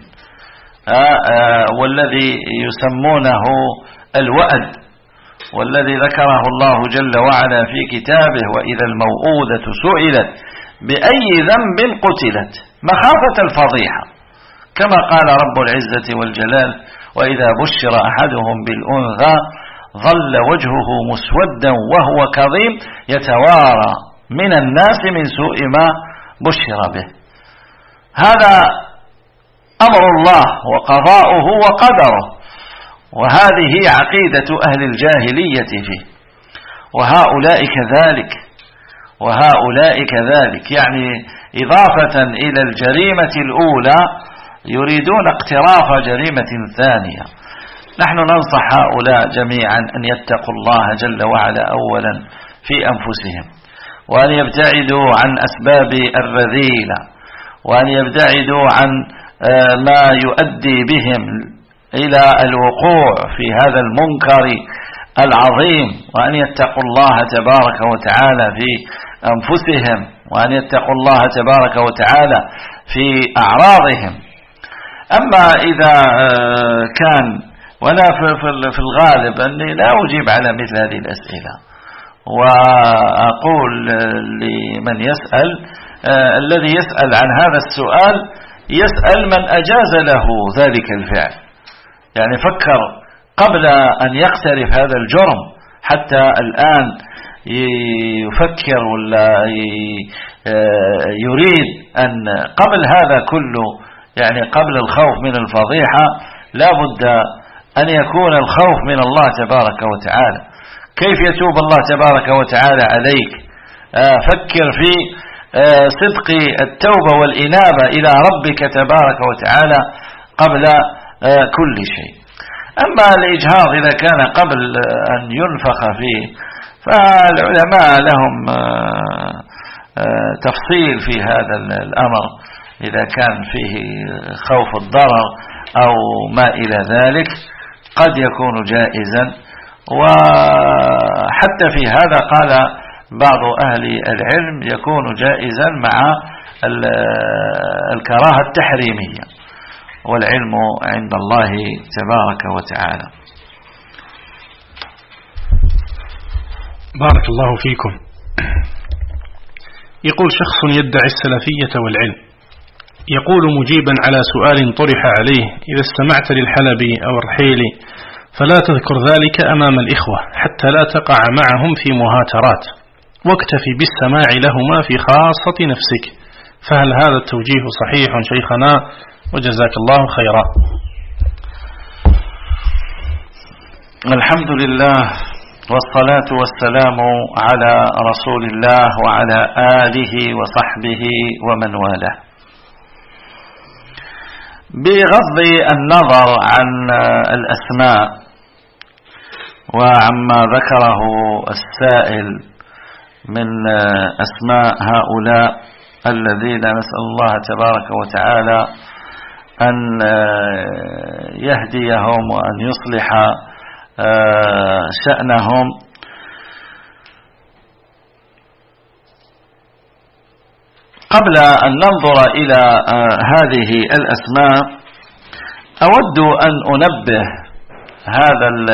والذي يسمونه الوأد، والذي ذكره الله جل وعلا في كتابه: وإذا الموءودة سئلت بأي ذنب قتلت، مخافة الفضيحة، كما قال رب العزة والجلال: وإذا بشر أحدهم بالأنثى ظل وجهه مسودا وهو كظيم يتوارى من الناس من سوء ما بشر به. هذا أمر الله وقضاؤه وقدره، وهذه عقيدة أهل الجاهلية فيه. وهؤلاء كذلك وهؤلاء كذلك يعني إضافة إلى الجريمة الأولى يريدون اقتراف جريمة ثانية. نحن ننصح هؤلاء جميعا أن يتقوا الله جل وعلا أولا في أنفسهم، وأن يبتعدوا عن أسباب الرذيلة، وأن يبتعدوا عن ما يؤدي بهم إلى الوقوع في هذا المنكر العظيم، وأن يتقوا الله تبارك وتعالى في أنفسهم، وأن يتقوا الله تبارك وتعالى في أعراضهم. أما إذا كان، وأنا في الغالب أني لا أجيب على مثل هذه الأسئلة، وأقول لمن يسأل: الذي يسأل عن هذا السؤال يسأل من أجاز له ذلك الفعل، يعني فكر قبل أن يقترف هذا الجرم حتى الآن يفكر ولا يريد أن قبل هذا كله، يعني قبل الخوف من الفضيحة لا بد أن يكون الخوف من الله تبارك وتعالى. كيف يتوب الله تبارك وتعالى عليك؟ فكر في صدق التوبة والإنابة إلى ربك تبارك وتعالى قبل كل شيء. أما الإجهاض إذا كان قبل أن ينفخ فيه فالعلماء لهم تفصيل في هذا الأمر، إذا كان فيه خوف الضرر أو ما إلى ذلك قد يكون جائزا. وحتى في هذا قال بعض أهل العلم يكون جائزا مع الكراهة التحريمية، والعلم عند الله تبارك وتعالى. بارك الله فيكم. يقول شخص يدعي السلفية والعلم، يقول مجيبا على سؤال طرح عليه: إذا استمعت للحلبي أو الرحيلي فلا تذكر ذلك أمام الإخوة حتى لا تقع معهم في مهاترات، واكتفي بالسماع لهما في خاصة نفسك، فهل هذا التوجيه صحيح شيخنا؟ وجزاك الله خيرا. الحمد لله والصلاة والسلام على رسول الله وعلى آله وصحبه ومن والاه. بغض النظر عن الأسماء وعما ذكره السائل من أسماء هؤلاء الذين نسأل الله تبارك وتعالى أن يهديهم وأن يصلح شأنهم، قبل أن ننظر إلى هذه الأسماء أود أن أنبه هذا ال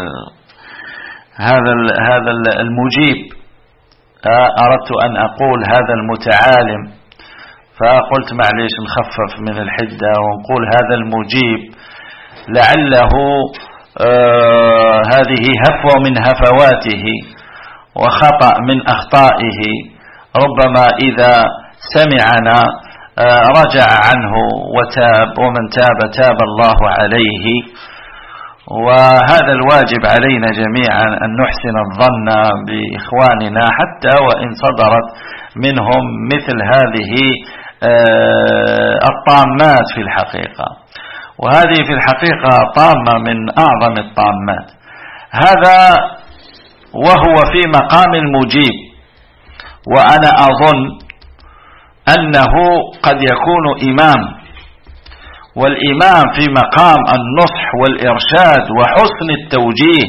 هذا ال هذا المجيب. أردت أن أقول هذا المتعالم، فقلت معليش نخفف من الحدة ونقول هذا المجيب، لعله آه هذه هفوة من هفواته وخطأ من أخطائه، ربما إذا سمعنا آه رجع عنه وتاب، ومن تاب تاب الله عليه. وهذا الواجب علينا جميعا أن نحسن الظن بإخواننا حتى وإن صدرت منهم مثل هذه آه الطامات في الحقيقة، وهذه في الحقيقة طامة من أعظم الطامات. هذا وهو في مقام المجيب، وأنا أظن أنه قد يكون إمام، والإمام في مقام النصح والإرشاد وحسن التوجيه.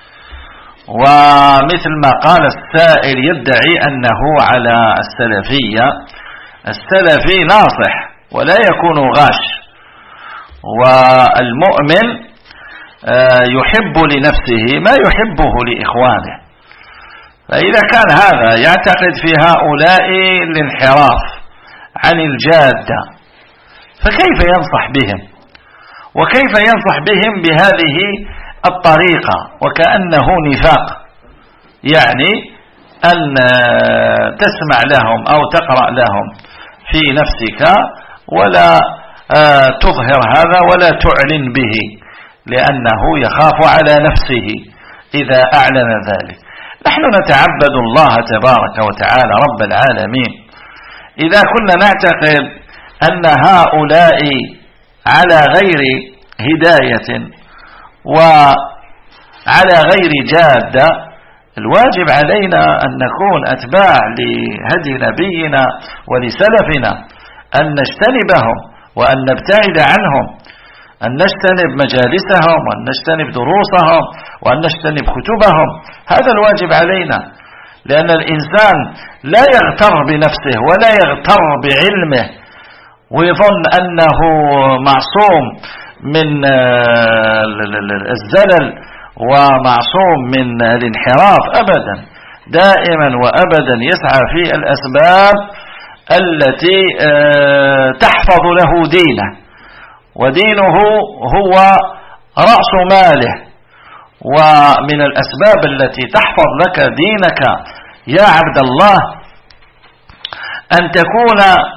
ومثل ما قال السائل يدعي أنه على السلفية، السلفي ناصح ولا يكون غاش، والمؤمن يحب لنفسه ما يحبه لإخوانه. فإذا كان هذا يعتقد في هؤلاء الانحراف عن الجادة، فكيف ينصح بهم؟ وكيف ينصح بهم بهذه الطريقة وكأنه نفاق؟ يعني أن تسمع لهم أو تقرأ لهم في نفسك ولا تظهر هذا ولا تعلن به، لأنه يخاف على نفسه إذا أعلن ذلك. نحن نتعبد الله تبارك وتعالى رب العالمين. إذا كنا نعتقد أن هؤلاء على غير هداية وعلى غير جادة، الواجب علينا أن نكون أتباع لهدي نبينا ولسلفنا، أن نجتنبهم وأن نبتعد عنهم، أن نجتنب مجالسهم وأن نجتنب دروسهم وأن نجتنب كتبهم. هذا الواجب علينا، لأن الإنسان لا يغتر بنفسه ولا يغتر بعلمه ويظن أنه معصوم من الزلل ومعصوم من الانحراف. أبدا، دائما وأبدا يسعى في الأسباب التي تحفظ له دينه، ودينه هو رأس ماله. ومن الأسباب التي تحفظ لك دينك يا عبد الله أن تكون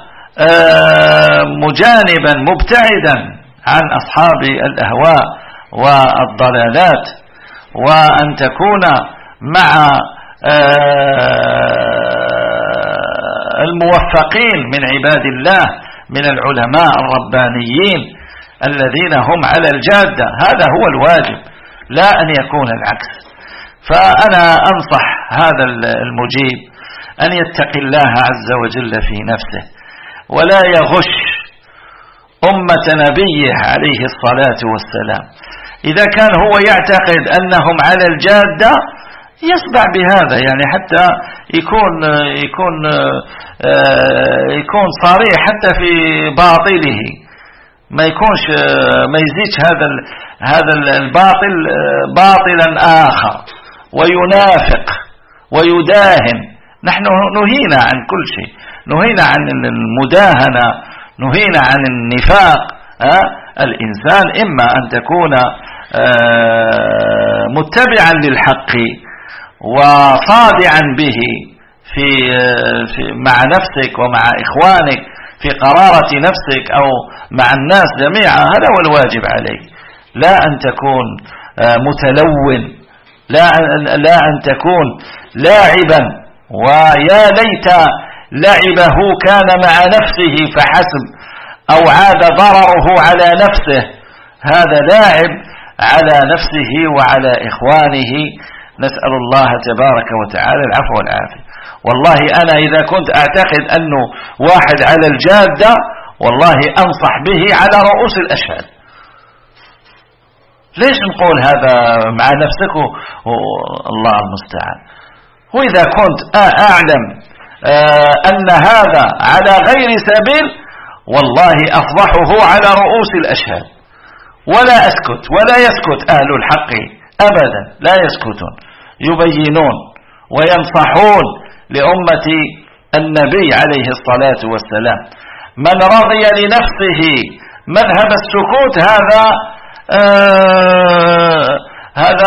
مجانبا مبتعدا عن أصحاب الأهواء والضلالات، وأن تكون مع الموفقين من عباد الله من العلماء الربانيين الذين هم على الجادة، هذا هو الواجب، لا أن يكون العكس. فأنا أنصح هذا المجيب أن يتقي الله عز وجل في نفسه ولا يغش أمة نبيه عليه الصلاة والسلام. إذا كان هو يعتقد أنهم على الجادة يصدع بهذا، يعني حتى يكون يكون يكون صريح حتى في باطله، ما يكونش ما يزيدش هذا هذا الباطل باطلا آخر وينافق ويداهن. نحن نهينا عن كل شيء، نهينا عن المداهنة، نهينا عن النفاق. الإنسان إما أن تكون متبعا للحق وصادعا به في, في مع نفسك ومع إخوانك في قرارة نفسك أو مع الناس جميعا، هذا هو الواجب عليك، لا أن تكون متلون، لا, لا أن تكون لاعبا. ويا ليت لعبه كان مع نفسه فحسب أو عاد ضرره على نفسه، هذا لاعب على نفسه وعلى إخوانه. نسأل الله تبارك وتعالى العفو والعافية. والله أنا إذا كنت أعتقد أنه واحد على الجادة والله أنصح به على رؤوس الأشهاد. ليش نقول هذا مع نفسك؟ الله المستعان. وإذا كنت أعلم أن هذا على غير سبيل والله أفضحه على رؤوس الأشهاد، ولا أسكت ولا يسكت أهل الحق أبدا، لا يسكتون، يبينون وينصحون لأمة النبي عليه الصلاة والسلام. من رضي لنفسه مذهب السكوت هذا آه هذا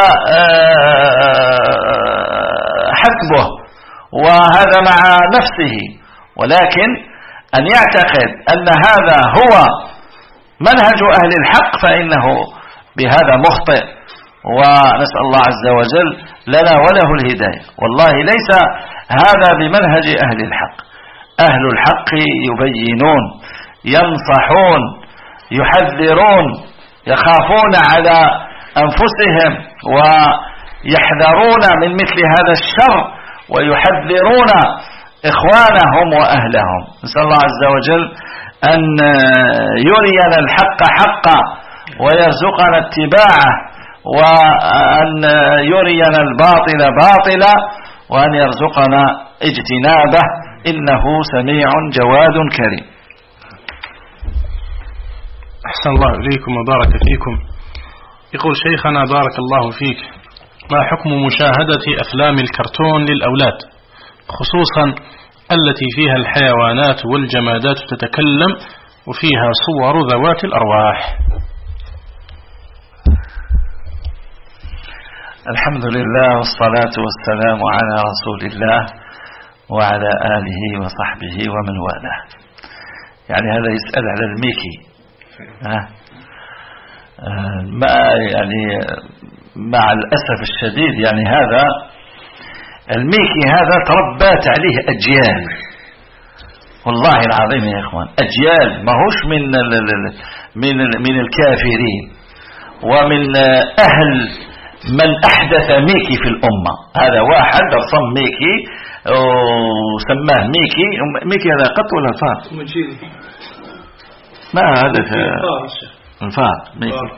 آه حسبه، وهذا مع نفسه. ولكن أن يعتقد أن هذا هو منهج أهل الحق فإنه بهذا مخطئ، ونسأل الله عز وجل لنا وله الهداية. والله ليس هذا بمنهج أهل الحق. أهل الحق يبينون، ينصحون، يحذرون، يخافون على أنفسهم ويحذرون من مثل هذا الشر ويحذرون إخوانهم وأهلهم. نسأل الله عز وجل أن يرينا الحق حقا ويرزقنا اتباعه، وأن يرينا الباطل باطلا، وأن يرزقنا اجتنابه، إنه سميع جواد كريم. أحسن الله إليكم وبارك فيكم. يقول شيخنا بارك الله فيك: ما حكم مشاهدة أفلام الكرتون للأولاد، خصوصا التي فيها الحيوانات والجمادات تتكلم وفيها صور ذوات الأرواح؟ الحمد لله والصلاة والسلام على رسول الله وعلى آله وصحبه ومن والاه. يعني هذا يسأل على الميكي. ها ما يعني مع الأسف الشديد يعني هذا الميكي هذا تربت عليه أجيال، والله العظيم يا إخوان، أجيال، ما هوش من من من الكافرين ومن أهل من أحدث ميكي في الأمة. هذا واحد رسم ميكي وسماه ميكي. ميكي هذا قط ولا فار؟ ما هذا الفار ميكي.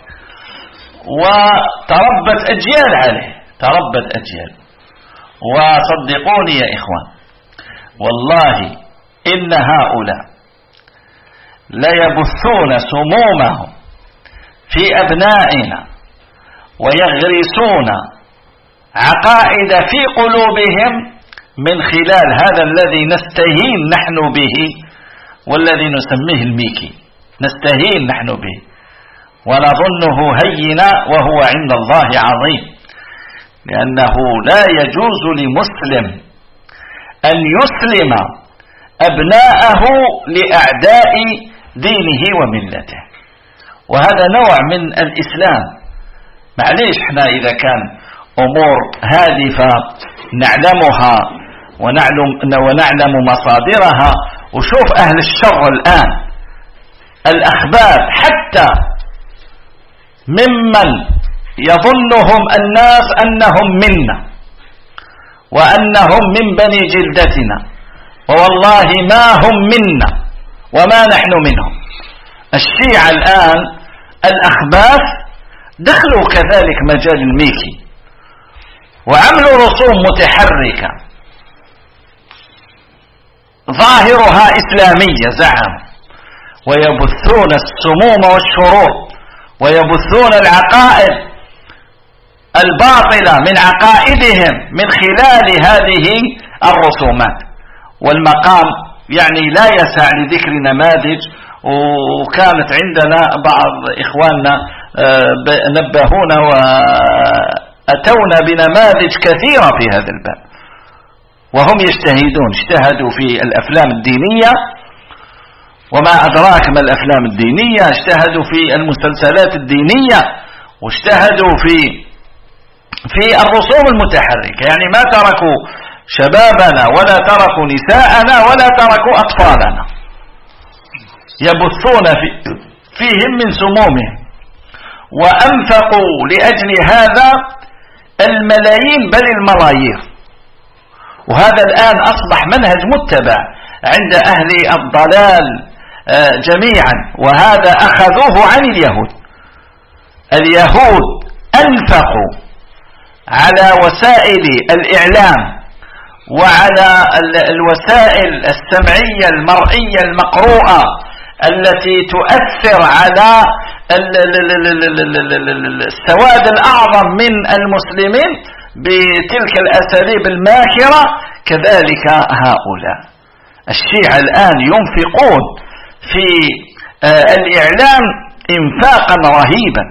وتربت أجيال عليه، تربت أجيال. وصدقوني يا إخوان والله إن هؤلاء ليبثون سمومهم في أبنائنا ويغرسون عقائد في قلوبهم من خلال هذا الذي نستهين نحن به والذي نسميه الميكي. نستهين نحن به ونظنه هينا وهو عند الله عظيم، لأنه لا يجوز لمسلم أن يسلم أبناءه لأعداء دينه وملته، وهذا نوع من الإسلام. معليش احنا إذا كان أمور هادفة نعلمها ونعلم, ونعلم مصادرها. وشوف أهل الشر الآن، الأخبار حتى ممن يظنهم الناس أنهم منا وأنهم من بني جلدتنا، ووالله ما هم منا وما نحن منهم. الشيعة الآن الأخباث دخلوا كذلك مجال الميكي وعملوا رسوم متحركة ظاهرها إسلامية زعم، ويبثون السموم والشرور ويبثون العقائد الباطلة من عقائدهم من خلال هذه الرسومات. والمقام يعني لا يسع لذكر نماذج، وكانت عندنا بعض إخواننا نبهونا وأتونا بنماذج كثيرة في هذا الباب، وهم يجتهدون، اجتهدوا في الأفلام الدينية وما أدراك ما الأفلام الدينية، اجتهدوا في المسلسلات الدينية، واجتهدوا في في الرسوم المتحركة. يعني ما تركوا شبابنا ولا تركوا نساءنا ولا تركوا أطفالنا، يبثون في فيهم من سمومهم، وأنفقوا لأجل هذا الملايين بل الملايير. وهذا الآن أصبح منهج متبع عند أهل الضلال جميعا، وهذا أخذوه عن اليهود. اليهود أنفقوا على وسائل الإعلام وعلى الوسائل السمعية المرئية المقروءة التي تؤثر على السواد الأعظم من المسلمين بتلك الأساليب الماكرة، كذلك هؤلاء الشيعة الآن ينفقون في الإعلام إنفاقا رهيبا،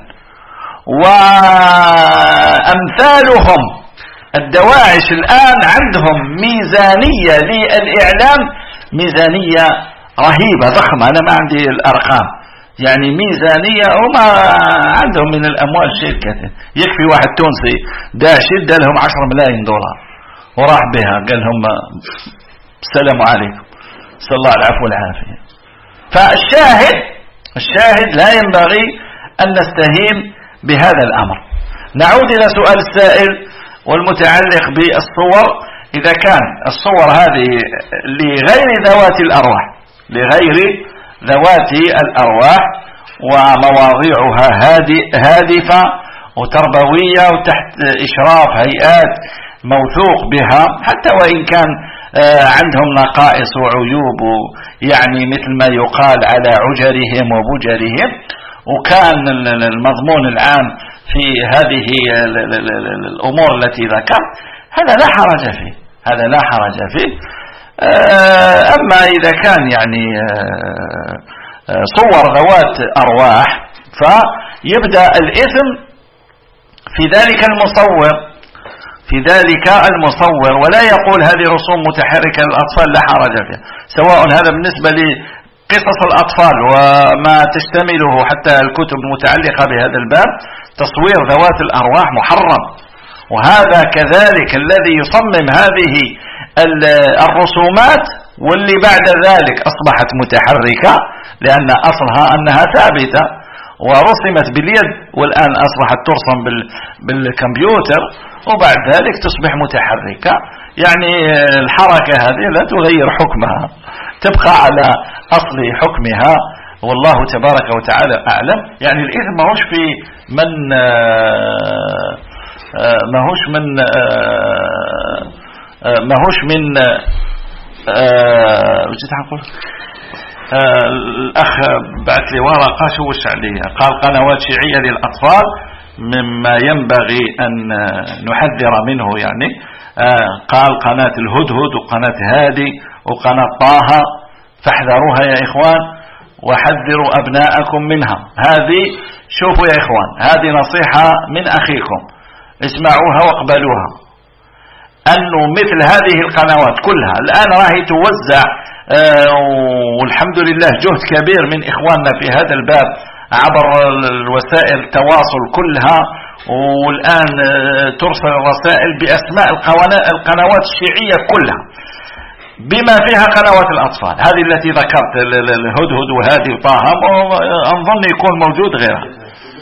وأمثالهم الدواعش الآن عندهم ميزانية للإعلام، ميزانية رهيبة ضخمة. أنا ما عندي الأرقام، يعني ميزانية وما عندهم من الأموال شيء كثير. يكفي واحد تونسي داعش ادى لهم عشرة ملايين دولار وراح بها قال لهم السلام عليكم، صلى الله العفو والعافية. فالشاهد الشاهد لا ينبغي أن نستهين بهذا الأمر. نعود إلى سؤال السائل والمتعلق بالصور. إذا كان الصور هذه لغير ذوات الأرواح لغير ذوات الأرواح ومواضيعها هادفة وتربوية وتحت إشراف هيئات موثوق بها، حتى وإن كان عندهم نقائص وعيوب يعني مثل ما يقال على عجرهم وبجرهم، وكان المضمون العام في هذه الأمور التي ذكرت، هذا لا حرج فيه هذا لا حرج فيه. أما إذا كان يعني صور ذوات أرواح فيبدأ الإثم في ذلك المصور في ذلك المصور ولا يقول هذه رسوم متحركة للأطفال لا حرج فيها، سواء هذا بالنسبة لقصص الأطفال وما تشتمله حتى الكتب المتعلقة بهذا الباب. تصوير ذوات الأرواح محرم، وهذا كذلك الذي يصمم هذه الرسومات واللي بعد ذلك أصبحت متحركة، لأن أصلها أنها ثابتة ورسمت باليد والآن أصبحت ترسم بالكمبيوتر وبعد ذلك تصبح متحركة. يعني الحركة هذه لا تغير حكمها، تبقى على أصل حكمها، والله تبارك وتعالى أعلم. يعني الإثم ماهوش في من ماهوش من ماهوش من وجدت هنقول الأخ بعث لي ورقة شوش عليها، قال قنوات شيعية للأطفال مما ينبغي أن نحذر منه. يعني قال قناة الهدهد وقناة هادي وقناة طه، فاحذروها يا إخوان وحذروا أبناءكم منها. هذه شوفوا يا إخوان، هذه نصيحة من أخيكم، اسمعوها واقبلوها، أنه مثل هذه القنوات كلها الآن راهي توزع، والحمد لله جهد كبير من إخواننا في هذا الباب عبر الوسائل التواصل كلها، والآن ترسل الرسائل بأسماء القنوات الشيعية كلها بما فيها قنوات الأطفال هذه التي ذكرت، الهدهد وهذه وطه، أنظن يكون موجود غيرها.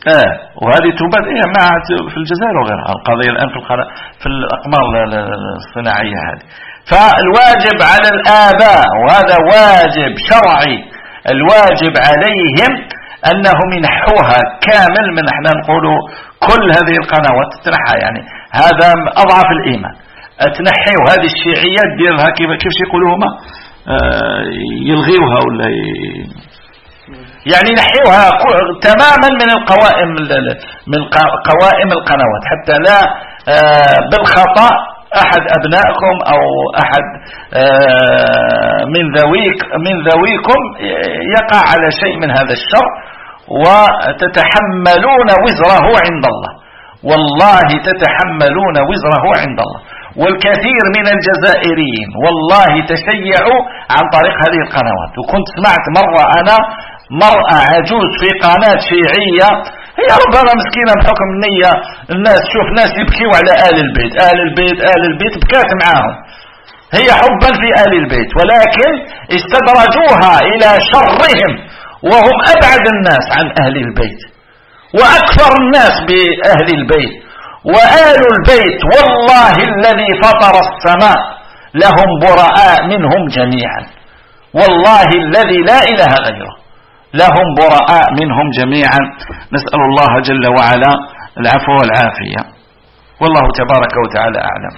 اه وهذه تباد ايه مع في الجزائر وغيرها. القضية الآن في في الأقمار الصناعية هذه. فالواجب على الآباء، وهذا واجب شرعي، الواجب عليهم أنهم ينحوها كامل. من احنا نقولوا كل هذه القنوات تنحى، يعني هذا أضعف الإيمان. تنحيوا هذه الشيعيات ديالها كيف كيف يقولوا هما آه يلغيوها ولا ي... يعني نحيوها تماما من القوائم من قوائم القنوات، حتى لا آه بالخطأ أحد أبنائكم أو أحد آه من ذويك من ذويكم يقع على شيء من هذا الشر وتتحملون وزره عند الله. والله تتحملون وزره عند الله. والكثير من الجزائريين والله تشيعوا عن طريق هذه القنوات. وكنت سمعت مرة أنا مرأة عجوز في قناة شيعية، هي ربما مسكينة بحكم النية، الناس تشوف ناس يبكيوا على آل البيت آل البيت آل البيت بكات معاهم، هي حبا في آل البيت، ولكن استدرجوها إلى شرهم وهم أبعد الناس عن أهل البيت وأكثر الناس بأهل البيت. وآل البيت والله الذي فطر السماء لهم براء منهم جميعا، والله الذي لا إله غيره لهم براء منهم جميعا. نسأل الله جل وعلا العفو والعافية، والله تبارك وتعالى أعلم.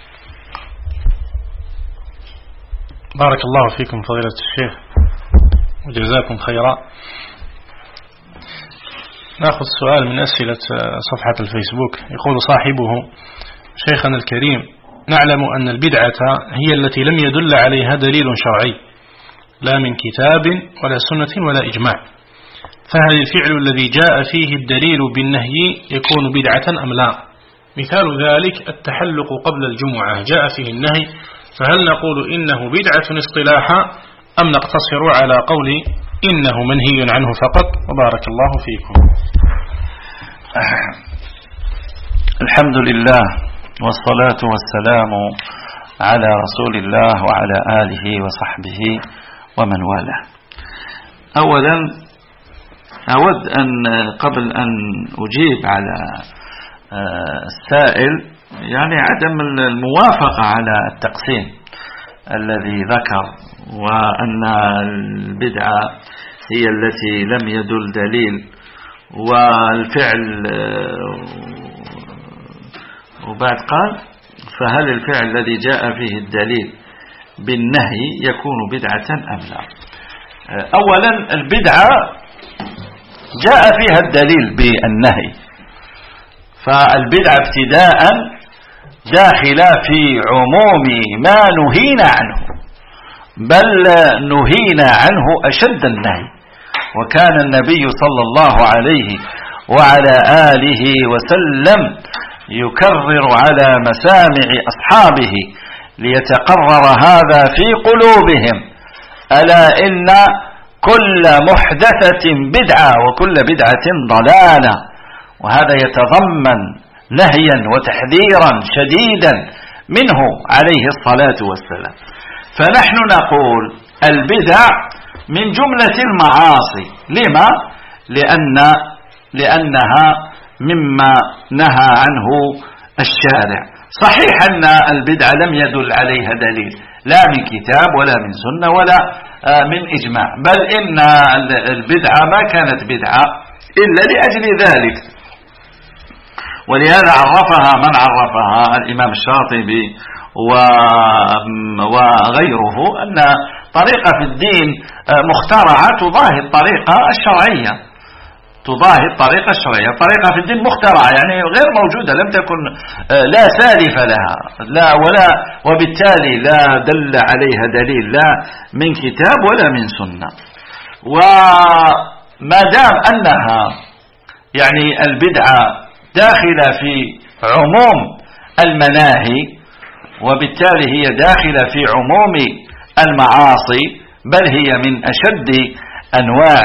بارك الله فيكم فضيلة الشيخ وجزاكم خيرا. نأخذ سؤال من أسئلة صفحة الفيسبوك. يقول صاحبه: شيخنا الكريم، نعلم أن البدعة هي التي لم يدل عليها دليل شرعي لا من كتاب ولا سنة ولا إجماع، فهل الفعل الذي جاء فيه الدليل بالنهي يكون بدعة أم لا؟ مثال ذلك التحلق قبل الجمعة جاء فيه النهي، فهل نقول إنه بدعة اصطلاحا أم نقتصر على قول إنه منهي عنه فقط؟ وبارك الله فيكم. الحمد لله والصلاة والسلام على رسول الله وعلى آله وصحبه ومن والاه. أولا أود أن قبل أن أجيب على السائل يعني عدم الموافقة على التقسيم الذي ذكر، وأن البدعة هي التي لم يدل دليل، والفعل وبعد قال فهل الفعل الذي جاء فيه الدليل بالنهي يكون بدعة أم لا؟ أولا البدعة جاء فيها الدليل بالنهي، فالبدعة ابتداء داخلة في عموم ما نهينا عنه، بل نهينا عنه أشد النهي. وكان النبي صلى الله عليه وعلى آله وسلم يكرر على مسامع أصحابه ليتقرر هذا في قلوبهم: ألا إن كل محدثة بدعة وكل بدعة ضلالة. وهذا يتضمن نهيا وتحذيرا شديدا منه عليه الصلاة والسلام. فنحن نقول البدع من جملة المعاصي. لما؟ لأن لأنها مما نهى عنه الشارع. صحيح أن البدع لم يدل عليها دليل لا من كتاب ولا من سنة ولا من إجماع، بل إن البدعة ما كانت بدعة إلا لأجل ذلك. ولهذا عرفها من عرفها الإمام الشاطبي وغيره أن طريقة في الدين مخترعة تضاهي الطريقة الشرعية، تضاهي الطريقة الشرعية. الطريقة في الدين مخترعة يعني غير موجودة، لم تكن لا سالف لها لا ولا وبالتالي لا دل عليها دليل لا من كتاب ولا من سنة. وما دام أنها يعني البدعة داخلة في عموم المناهي، وبالتالي هي داخلة في عموم المعاصي، بل هي من أشد أنواع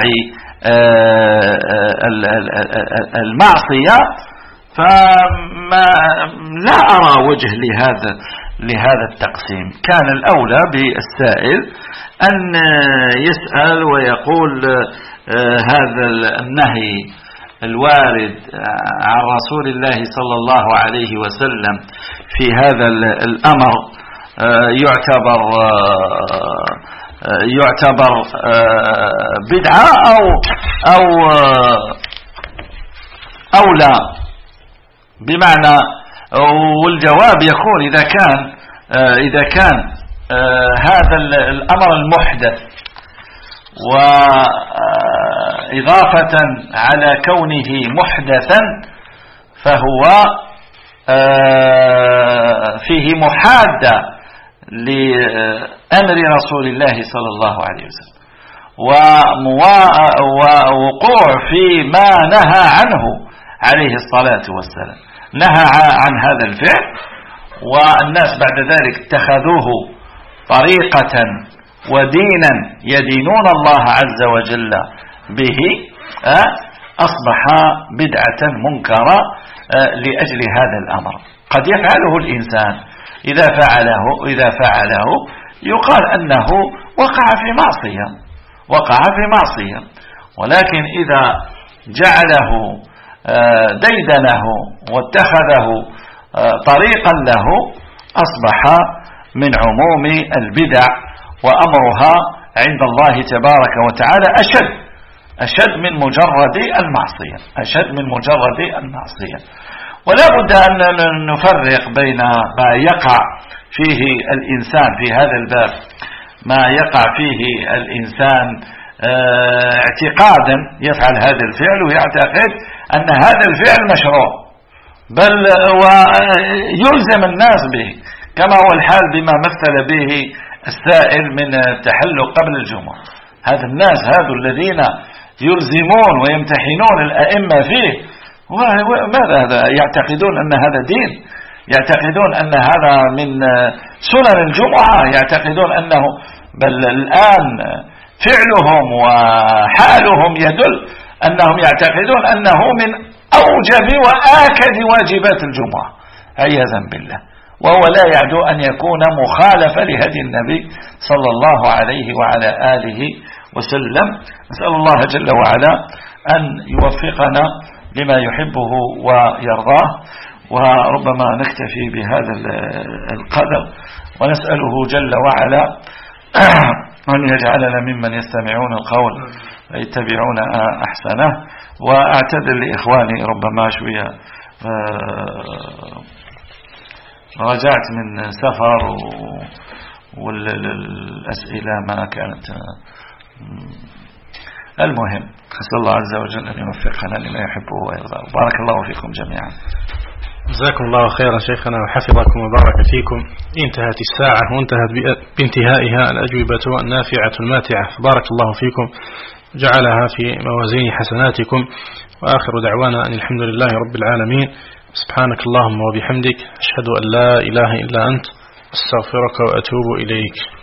المعصية، فما لا أرى وجه لهذا لهذا التقسيم. كان الأولى بالسائل أن يسأل ويقول هذا النهي الوارد عن رسول الله صلى الله عليه وسلم في هذا الأمر يعتبر يعتبر بدعة أو أو أو لا؟ بمعنى، والجواب يكون إذا كان إذا كان هذا الأمر المحدث وإضافة على كونه محدثا فهو فيه محادة لأمر رسول الله صلى الله عليه وسلم ووقوع في ما نهى عنه عليه الصلاة والسلام. نهى عن هذا الفعل والناس بعد ذلك اتخذوه طريقة ودينا يدينون الله عز وجل به، أصبح بدعة منكرة لأجل هذا الأمر. قد يفعله الإنسان، إذا فعله إذا فعله يقال أنه وقع في معصية وقع في معصية ولكن إذا جعله ديدنه واتخذه طريقا له أصبح من عموم البدع، وأمرها عند الله تبارك وتعالى أشد أشد من مجرد المعصية أشد من مجرد المعصية. ولا بد أن نفرق بين ما يقع فيه الإنسان في هذا الباب، ما يقع فيه الإنسان اعتقادا يفعل هذا الفعل ويعتقد أن هذا الفعل مشروع، بل ويلزم الناس به، كما هو الحال بما مثل به السائل من التحلق قبل الجمعة. هذا الناس هذو الذين يلزمون ويمتحنون الأئمة فيه، ماذا هذا؟ يعتقدون أن هذا دين، يعتقدون أن هذا من سنن الجمعة، يعتقدون أنه، بل الآن فعلهم وحالهم يدل أنهم يعتقدون أنه من أوجب وآكد واجبات الجمعة عياذا بالله، وهو لا يعدو أن يكون مخالفا لهدي النبي صلى الله عليه وعلى آله وسلم. نسأل الله جل وعلا أن يوفقنا لما يحبه ويرضاه، وربما نكتفي بهذا القدر، ونسأله جل وعلا أن يجعلنا ممن يستمعون القول ويتبعون أحسنه. وأعتذر لإخواني ربما شوية رجعت من سفر والأسئلة ما كانت. المهم نسأل الله عز وجل أن يوفقنا لما يحبه ويرضاه. بارك الله فيكم جميعا. جزاكم الله خيرا شيخنا وحفظكم وبارك فيكم. انتهت الساعة وانتهت بانتهائها الأجوبة النافعة الماتعة، بارك الله فيكم، جعلها في موازين حسناتكم. وآخر دعوانا أن الحمد لله رب العالمين. سبحانك اللهم وبحمدك، أشهد أن لا إله إلا أنت، أستغفرك وأتوب إليك.